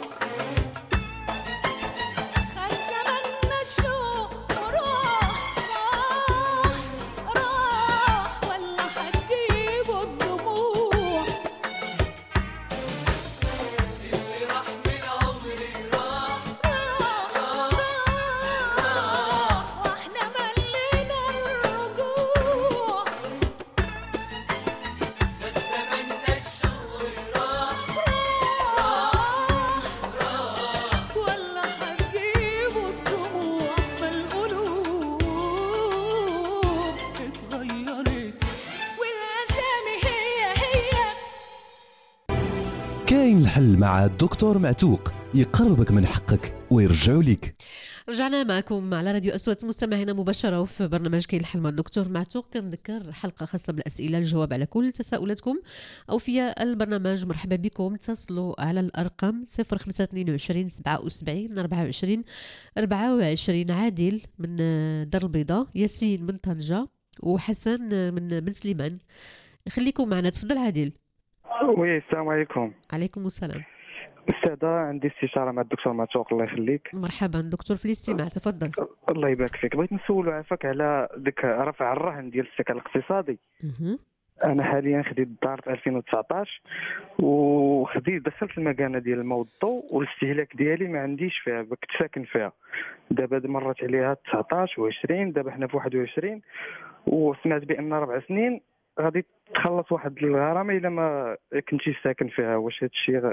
خد زماننا الشوق وراح راح راح ولا هتجيبوا الدموع اللي راح من عمري راح راح راح واحنا ملينا الرجوع خد زماننا الشوق راح راح راح ولا هتجيبوا الدموع ما القلوب اتغيرت والأسامي هي هي كاين الحل مع الدكتور معتوق، يقربك من حقك ويرجعوا لك. رجعنا معكم على راديو أصوات مستمعينا مباشرة وفي برنامج كاين الحل مع الدكتور معتوق. كنذكر حلقة خاصة بالأسئلة الجواب على كل تساؤلاتكم أو في البرنامج. مرحبا بكم، اتصلوا على الأرقام صفر خمسة اثنين وعشرين سبعة وسبعين أربعة وعشرين أربعة وعشرين. عادل من دار البيضاء، ياسين من طنجة، وحسن من بن سليمان. خليكم معنا، تفضل عادل. وي السلام عليكم. عليكم السلام. أستاذة عندي استشارة مع الدكتور معتوق الله يخليك. مرحبا دكتور في الاستماع، تفضل. الله يبارك فيك. بغيت نسولو عافاك على ديك رفع الرهن ديال السكن الاقتصادي. انا حاليا خديت الدار في ألفين وتسعطاش وخديت دخلت المكانه ديال الماء والضوء والاستهلاك ديالي ما عنديش فيها، كنت ساكن فيها. دابا مرت عليها تسعطاش وعشرين، دابا حنا في واحد وعشرين وسمعت بان ربع سنين غادي تخلص واحد الغرامه الا ما كنتيش ساكن فيها. واش هذا الشيء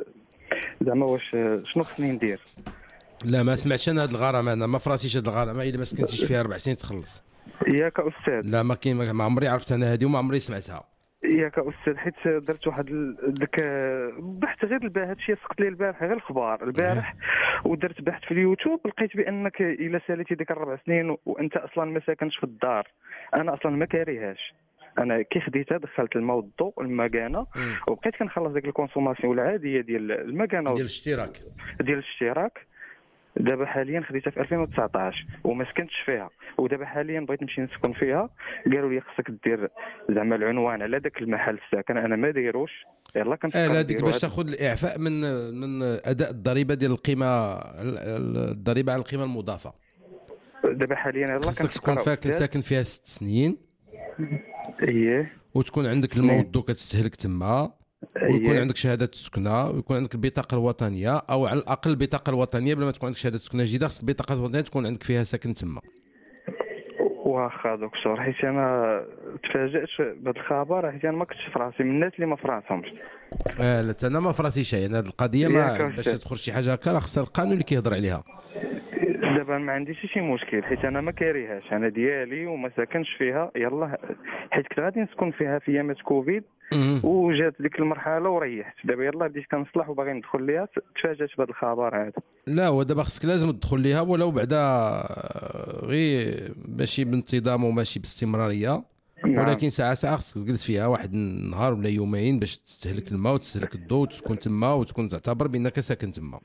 زعما واش شنو خصني ندير؟ لا ما سمعتش انا هاد الغرامه، انا ما فراسيش هاد الغرامه الا ما سكنتيش فيها اربع سنين تخلص. ياك استاذ؟ لا ما كاين، ما عمري عرفت انا هذه وما عمري سمعتها. ياك استاذ، حيت درت واحد ديك بحث غير البارح، هذا الشيء سقط لي البارح غير الخبار البارح، ودرت بحث في اليوتيوب لقيت بانك الا ساليتي ديك الربع سنين وانت اصلا ما ساكنش في الدار، انا اصلا ما كاريهاش. انا كي خديتها دخلت الماء والضوء المكانه وبقيت كنخلص ديك الكونسوماسيون العاديه ديال المكانه ديال الاشتراك ديال الاشتراك. دابا حاليا خديتها في ألفين وتسعطاش وما سكنتش فيها، ودابا حاليا بغيت نمشي نسكن فيها، قالوا لي خصك دير زعما العنوان على داك المحل الساكن، انا ما دايروش. يلا كنفكر اه هذيك باش تاخذ الاعفاء من من اداء الضريبه ديال القيمه، الضريبه على القيمه المضافه. دابا حاليا يلا خصك تكون فاكن ساكن فيها ست سنين. اييه. وتكون عندك الماء والضوء كتستهلك تما، ويكون عندك شهاده السكنه، ويكون عندك البطاقه الوطنيه، او على الاقل البطاقه الوطنيه. بلا ما تكون عندك شهاده سكنه جديده خص البطاقه الوطنيه تكون عندك فيها ساكن تما. واخا دكتور، حيت انا تفاجات بهذا الخبر، حيت انا ما كنتش في راسي من الناس اللي ما في راسهمش. اه لا انا ما في راسي شيء. انا هذه القضيه ما باش تدخل شي حاجه هكا راه خصها القانون اللي كيهضر عليها. دابا ما عنديش شي مشكل، حيت انا ما كاريهاش، انا ديالي وما ساكنش فيها. يلا حيت كنت غادي نسكن فيها في ايامات كوفيد وجات ديك المرحله وريحت. دابا يلا بديت كنصلح وباغي ندخل ليها، تفاجات بهذا الخبر هذا. لا هو دابا خصك لازم تدخل ليها، ولو بعدا غير ماشي بانتظام وماشي باستمراريه، ولكن ساعه ساعه خصك تجلس فيها واحد النهار ولا يومين باش تستهلك الماء وتستهلك الضوء وتسكن تما وتكون تعتبر بانك ساكن تما.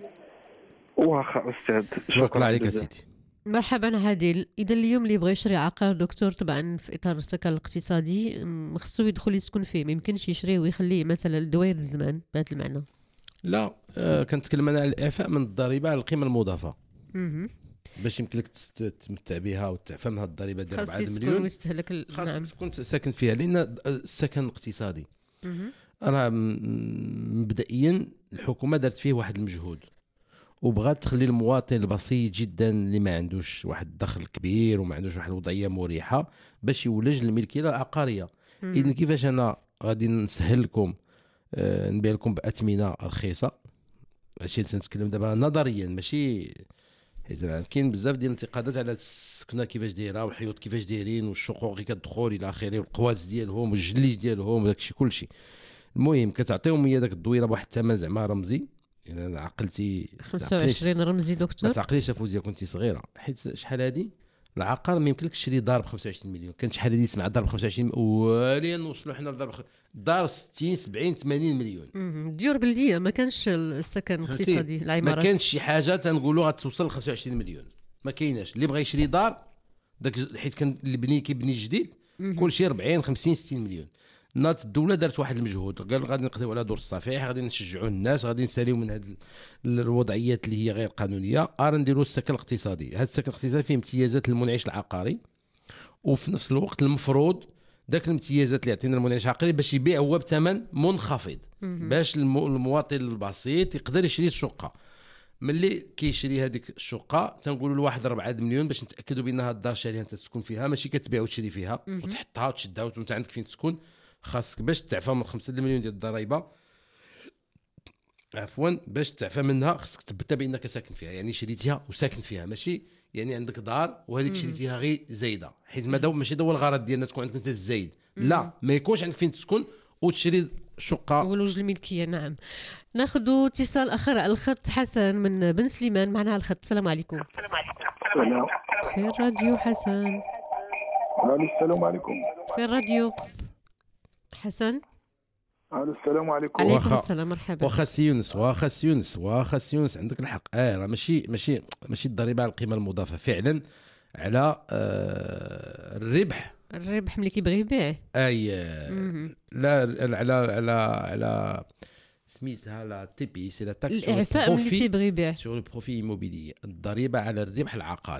واخا استاذ، شكرا الله عليك سيدي. مرحبا عادل. اذا اليوم اللي بغى يشري عقار دكتور طبعا في اطار السكن الاقتصادي خصو يدخل يسكن فيه، ما يمكنش يشريه ويخليه مثلا دوير الزمان بهذا المعنى. لا آه كنتكلم انا على الاعفاء من الضريبه على القيمه المضافه. اها باش يمكن لك تتمتع بها وتعفى من هذه الضريبه ديال أربعة مليون. خاص يسكن ويستهلك ال... خاص نعم. تكون ساكن فيها، لان السكن الاقتصادي اها راه مبدئيا الحكومه دارت فيه واحد المجهود وبغات تخلي المواطن البسيط جدا اللي ما عندوش واحد الدخل كبير وما عندوش واحد الوضعيه مريحه باش يولج الملكيه العقاريه. اذا كيفاش انا غادي نسهل لكم، آه نبيع لكم باثمنه رخيصه، ماشي تنتكلم دابا نظريا ماشي حيت كاين بزاف ديال الانتقادات على السكنه كيفاش دايره والحيوط كيفاش دايرين والشقوق اللي كتدخل الى اخره والقوادس ديالهم والجلي ديالهم وداكشي كلشي. المهم كتعطيهم هي داك الدويره بواحد الثمن زعما رمزي. يعني انا عقلتي خمسة وعشرين رمزي دكتور. ما تعقليش افوزيه كنتي صغيره حيت شحال هادي العقار ما يمكنلكش تشري دار ب خمسة وعشرين مليون. كانت شحال هادي تسمع دار ب خمسة وعشرين ولين نوصلوا حنا لدار بخ... دار ستين سبعين ثمانين مليون. ديور بلديه ما كانش السكن الاقتصادي العمارات. ما كانش شي حاجه تنقولوا غتوصل ل خمسة وعشرين مليون ما كايناش. اللي بغى يشري دار داك حيت كان اللي بني كيبني جديد كلشي أربعين خمسين ستين مليون. نات الدوله دارت واحد المجهود قال غادي نقضيو على دور الصفيح غادي نشجعوا الناس غادي نساليو من هاد الوضعيات اللي هي غير قانونيه ار نديروا السكن الاقتصادي. هذا السكن الاقتصادي فيه امتيازات للمنعش العقاري وفي نفس الوقت المفروض داك الامتيازات اللي يعطينا المنعش العقاري باش يبيع هو بثمن منخفض باش المواطن البسيط يقدر يشري الشقه. ملي كيشري هذيك الشقه تنقولوا له واحد أربعة مليون باش نتاكدوا بان هاد الدار شاريها انت تسكن فيها ماشي كتبيع وتشري فيها وتحطها وتشدها وانت عندك فين تسكن. خاصك باش تعفى من خمسة مليون ديال الضريبه عفوا باش تعفى منها خاصك تثبت بانك ساكن فيها. يعني شريتيها وساكن فيها ماشي يعني عندك دار وهذيك شريتيها غير زايده حيت ما داو ماشي داو الغرض ديالنا تكون عندك انت الزايد. لا ما يكونش عندك فين تسكن وتشري شقه ولوج الملكيه. نعم ناخذ اتصال اخر على الخط. حسن من بن سليمان معنا على الخط. السلام عليكم. في الراديو حسن. السلام عليكم. في الراديو حسن. السلام عليكم. عليكم السلام مرحبا. واخا سي يونس واخا سي يونس واخا سي يونس عندك الحق. اه راه ماشي ماشي ماشي الضريبه على القيمه المضافه فعلا على آه الربح. الربح ملي كيبغي يبيع. اي لا على على على سميتها لا تي بي سي لا تاكس الاعفاء ملي تيبغي يبيع سور البروفي ايموبيلي. الضريبه على الربح العقاري.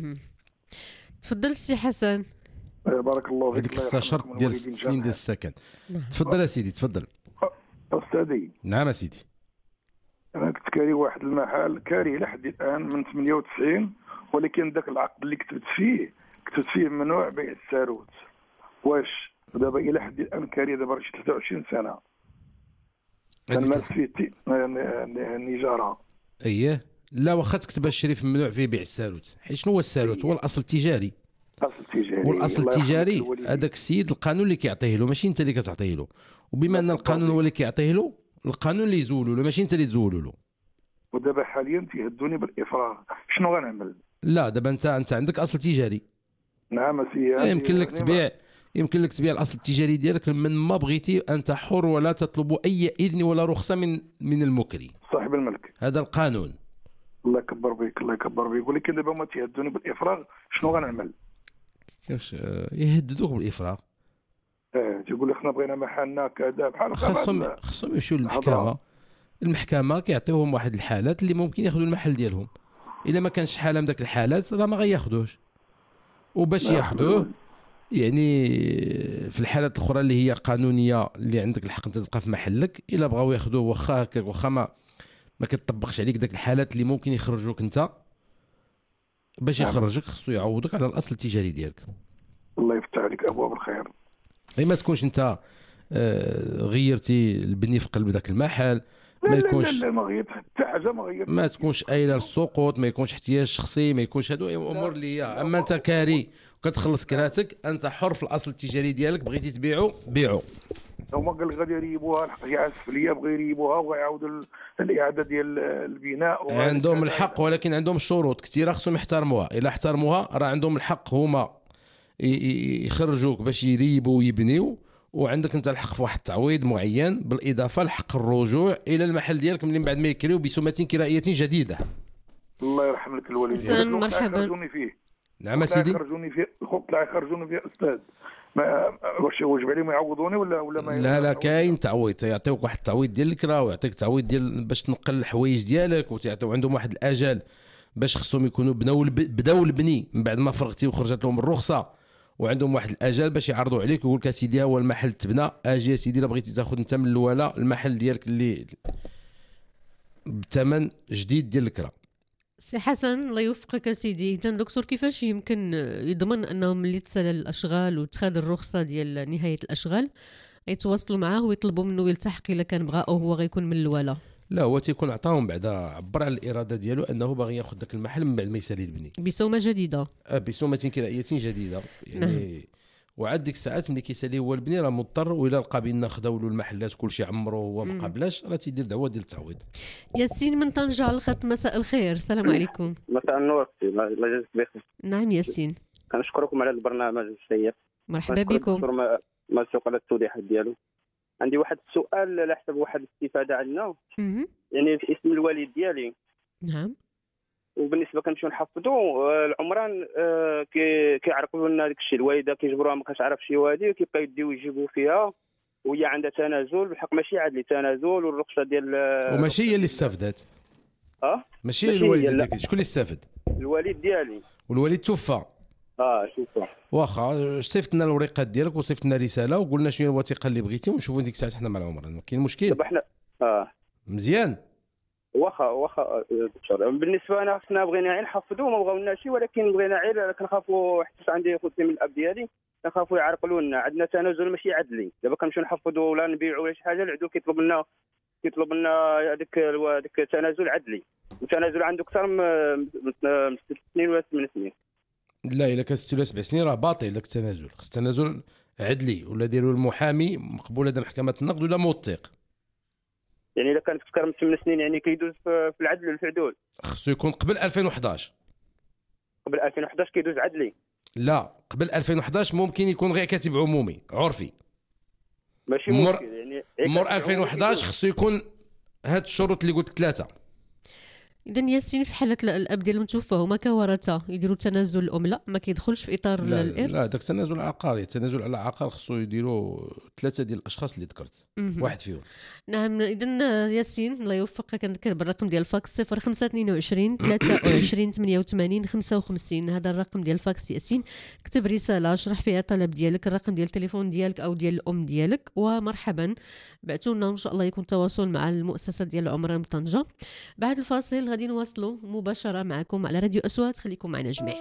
تفضل سي حسن. بارك الله فيك. هذيك خصها شرط ديال ست سنين ديال السكن. تفضل يا سيدي تفضل. استاذي. نعم سيدي. انا كنت كاري واحد المحل كاري لحد الان من ثمانية وتسعين ولكن ذاك العقد اللي كتبت فيه كتبت فيه ممنوع بيع الساروت. واش دابا الى حد الان كاري دابا شي ثلاثة وعشرين سنه كنمارس فيه النجاره. اييه لا واخا تكتب الشريف ممنوع فيه بيع الساروت حيت شنو هو الساروت؟ هو الاصل التجاري. اصل تجاري والاصل التجاري هذاك السيد القانون اللي كيعطيه له ماشي انت اللي كتعطيه له. وبما ان القانون هو اللي كيعطيه له القانون اللي يزولوا له ماشي انت اللي تزولوا له. ودابا حاليا تيهدوني بالافراغ شنو غنعمل؟ لا دابا انت انت عندك اصل تجاري. نعم سي. يمكن لك تبيع يمكن لك تبيع الاصل التجاري ديالك من ما بغيتي. انت حر ولا تطلب اي اذن ولا رخصه من من المكري صاحب الملك. هذا القانون. الله يكبر بك الله يكبر بك. ولكن دابا ما تيهدوني بالافراغ شنو غنعمل؟ كيفاش يهددوك بالافراغ؟ اه تيقول لك حنا بغينا محلنا كذا بحال خاصهم خاصهم يمشيو للمحكمه. المحكمه كيعطيوهم واحد الحالات اللي ممكن ياخذوا المحل ديالهم. الا ما كانش حاله من داك الحالات راه ما غياخذوش. وباش ياخذوه يعني في الحالات الاخرى اللي هي قانونيه اللي عندك الحق انت تبقى في محلك. الا بغاو ياخذوه واخا هكاك واخا ما ما كتطبقش عليك داك الحالات اللي ممكن يخرجوك انت باش يخرجك خصو يعوضك على الاصل التجاري ديالك. الله يفتح عليك ابواب الخير. اي ما تكونش انت غيرتي البني في قلب ذاك المحل. ما يكونش لا لا ما غيرت حتى حاجه ما غيرت. ما تكونش قايله للسقوط ما يكونش احتياج شخصي ما يكونش هادو امور اللي هي. اما انت كاري وكتخلص كراتك انت حر في الاصل التجاري ديالك. بغيتي تبيعو بيعو. هما قال لك غادي يريبوها الحق يعسف ليا بغا يريبوها ويعاودوا الاعاده ديال البناء. عندهم الحق ولكن عندهم شروط كثيره خصهم يحترموها. الا احترموها راه عندهم الحق هما يخرجوك باش يريبوا ويبنيو. وعندك انت الحق في واحد التعويض معين بالاضافه لحق الرجوع الى المحل ديالك من بعد ما يكريو بسمه كرائيه جديده. الله يرحم لك الوالدين. حسن مرحبا. نعم سيدي. يخرجوني فيه الخط لا يخرجوني فيه استاذ. ما واش واجب عليهم يعوضوني ولا ولا ما؟ لا لا كاين تعويض. يعطيوك واحد التعويض ديال الكرا ويعطيك تعويض ديال باش تنقل الحوايج ديالك وتعطيو عندهم واحد الاجل باش خصهم يكونوا بناو بداو البني من بعد ما فرغتي وخرجت لهم الرخصه. وعندهم واحد الاجل باش يعرضوا عليك ويقول لك سيدي ها هو المحل تبنى اجي يا سيدي الا بغيتي تاخذ انت من الولاء المحل ديالك اللي بثمن جديد ديال الكرا. سي حسن الله يوفقك سيدي. اذا دكتور كيفاش يمكن يضمن انهم اللي تسال الاشغال واتخاذ الرخصه ديال نهايه الاشغال يتواصلوا معاه ويطلبوا منه يلتحق الا كان بغا او هو غيكون من الولاء؟ لا هو تيكون عطاهم بعدا عبر على الاراده ديالو انه باغي ياخذ داك المحل من بعد ما يسالي البني بسومه جديده آه بسومه كرائيه جديده يعني. وعاد ديك الساعات ملي كيسالي هو البني راه مضطر، وإلا لقى بينا خداو له المحلات كلشي عمرو وهو ما قابلاش راه تيدير دعوه ديال التعويض. ياسين من طنجة على الخط، مساء الخير. السلام عليكم. مساء النور، الله يجازيك بخير. نعم ياسين، كنشكركم على البرنامج الشيق. مرحبا بكم. مرحبا على التوضيحات ديالو. عندي واحد السؤال على حسب واحد الاستفاده عندنا، يعني في اسم الوالد ديالي. نعم. وبالنسبه كنمشيو نحفظوا العمران كيعرقوا لنا داك الشيء، الوالده كيجبروها ما كتعرف شي وادي كيبقى يديو يجيبوا فيها، وهي عندها تنازل بالحق ماشي عادل تنازل، والرخصه ديال وماشي هي اللي استفدت. اه ماشي الوالد ديالك، شكون اللي استفد؟ الوالد ديالي. والوالد توفى. اه توفى. واخا صيفط لنا الوريقات ديالك وصيفط لنا رساله وقلنا شنو هي الوثيقه اللي بغيتي ونشوفوا ديك الساعه حنا مع العمران، كاين مشكل؟ دابا حنا اه مزيان. واخا واخا دكتور، بالنسبه انا خصنا بغينا غير نحفظوا ما بغاوناش، ولكن بغينا غير كنخافوا حتى عندي خوتي من الاب ديالي كنخافوا يعرقلوا لنا، عندنا تنازل ماشي عدلي. دابا كنمشيو نحفظوا ولا نبيعوا ولا شي حاجه، العدو كيطلب لنا كيطلب لنا هذاك هذاك التنازل عدلي، والتنازل عنده اكثر من ست سنين ولا ثمان سنين. لا الا كان ست ولا سبع سنين راه باطل داك التنازل، خص التنازل عدلي ولا ديروا المحامي مقبول لدى محكمه النقد ولا موثق. يعني اذا كانت اكثر من ثمان سنين يعني كيدوز في العدل والفعدول. خصو يكون قبل ألفين وحداش. قبل ألفين وحداش كيدوز عدلي؟ لا قبل ألفين وحداش ممكن يكون غير كاتب عمومي عرفي. ماشي ممكن يعني مور ألفين وحداش خصو يكون هاد الشروط اللي قلت ثلاثه. اذا ياسين في حاله الاب ديالهم توفى هما كورثه يديروا تنازل الام، لا ما كيدخلش في اطار لا الارث. لا داك التنازل عقاري، التنازل على عقار خصو يديروا ثلاثه ديال الاشخاص اللي ذكرت واحد فيهم. نعم. اذا ياسين الله يوفقك، كنذكر بالرقم ديال الفاكس صفر خمسة اثنين وعشرين ثلاثة وعشرين ثمانية وثمانين خمسة وخمسين. هذا الرقم ديال الفاكس ياسين، كتب رساله اشرح فيها الطلب ديالك، الرقم ديال التليفون ديالك او ديال الام ديالك، ومرحبا بعثوا لنا ان شاء الله يكون تواصل مع المؤسسه ديال عمران بطنجه. بعد الفاصل غادي نواصلوا مباشره معكم على راديو أصوات، خليكم معنا جميع.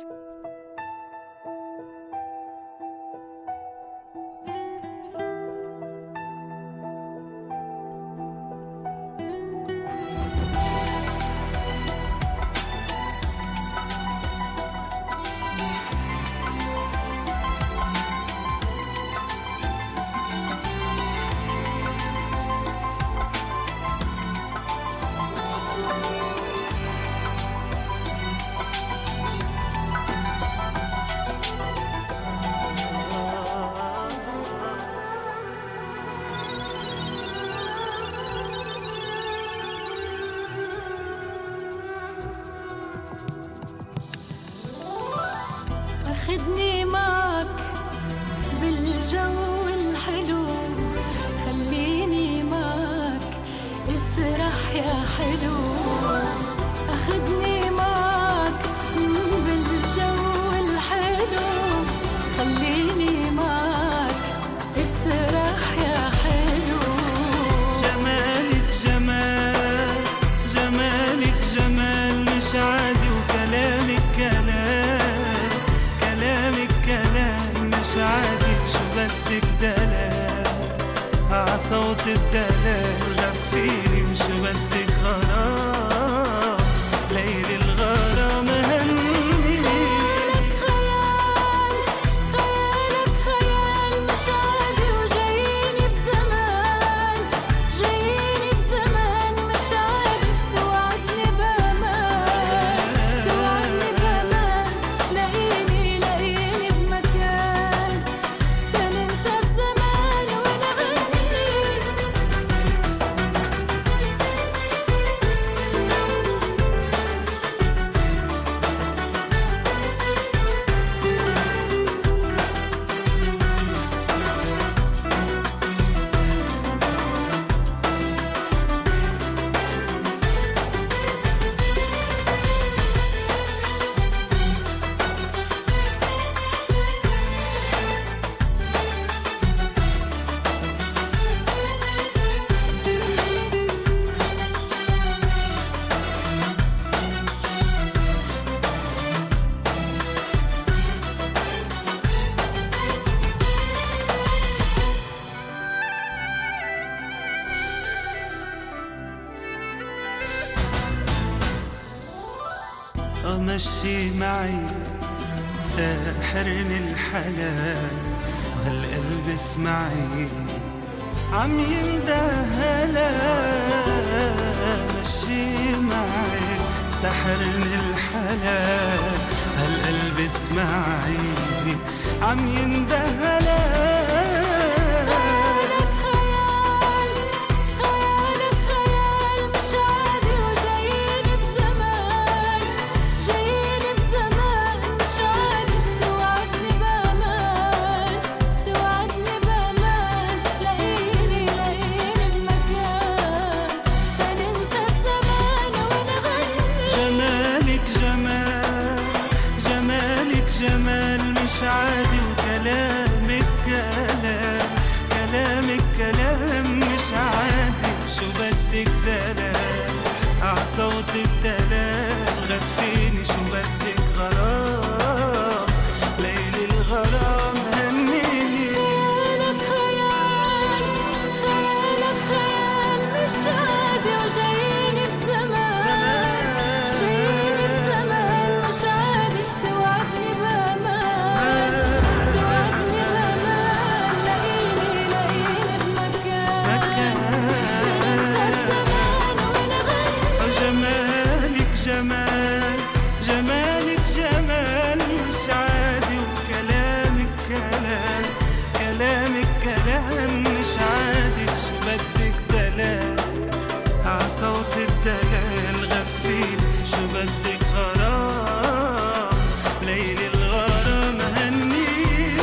خدني معك بالجو الحلو، خليني معك اسرح يا حلو. أخدني معك بالجو الحلو، خليني معك اسرح يا حلو. جمالك جمال جمالك جمال مش عادي، وكلامك كلام كلامك كلام مش عادي. شو بدك دلال عصوت الدلال، غفيري وشو بدك غرام ليل الغرام هني. خيالك خيال خيالك خيال مش عادي، وجاييني بزمان جاييني بزمان مش عادي. توعدني بأمان توعدني بأمان، لاقيني لاقيني بمكان تننسى الزمان ونغني. مشي معي ساحرني الحنان وهالقلب اسمعي عم يندهلا مشي معي سحرني الحنان هالقلب اسمعي عم يندهلا صوت الدلال غفيني شو بدك غرام ليل الغرام هنيني خيالك خيال خيالك خيال مش عادي وجاييني بزمان جاييني بزمان مش عادي توعدني بأمان توعدني بأمان لاقيني لاقيني بمكان تنسى الزمان ونغني جمالك جمال جمالك جمال مش عادي وكلامك كلام كلامك كلام مش عادي شو بدك دلال عصوت الدلال غفيل شو بدك غرام ليل الغرام هنيني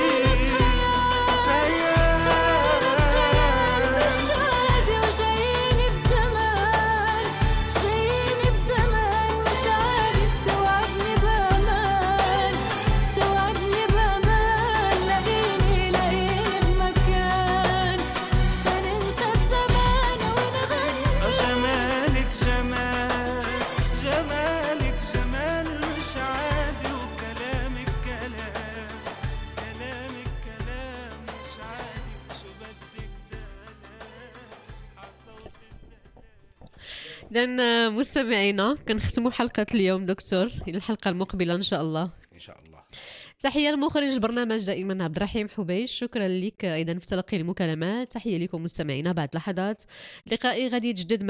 خيال خيال مش عادي وجاييني بزمان جاييني بزمان مش عادي توعدني بأمان توعدني بأمان لاقيني لاقيني بمكان تنسى الزمان ونغني جمالك جمال جمالك جمال مش عادي وكلامك كلام كلامك كلام مش عادي شو بدك إذا مستمعينا كنختموا حلقة اليوم دكتور إلى الحلقة المقبلة إن شاء الله. ان شاء الله. تحية لمخرج برنامج دائما عبد الرحيم حبيش، شكرا لك أيضا في تلقي المكالمات. تحية لكم مستمعينا، بعد لحظات لقائي غادي يتجدد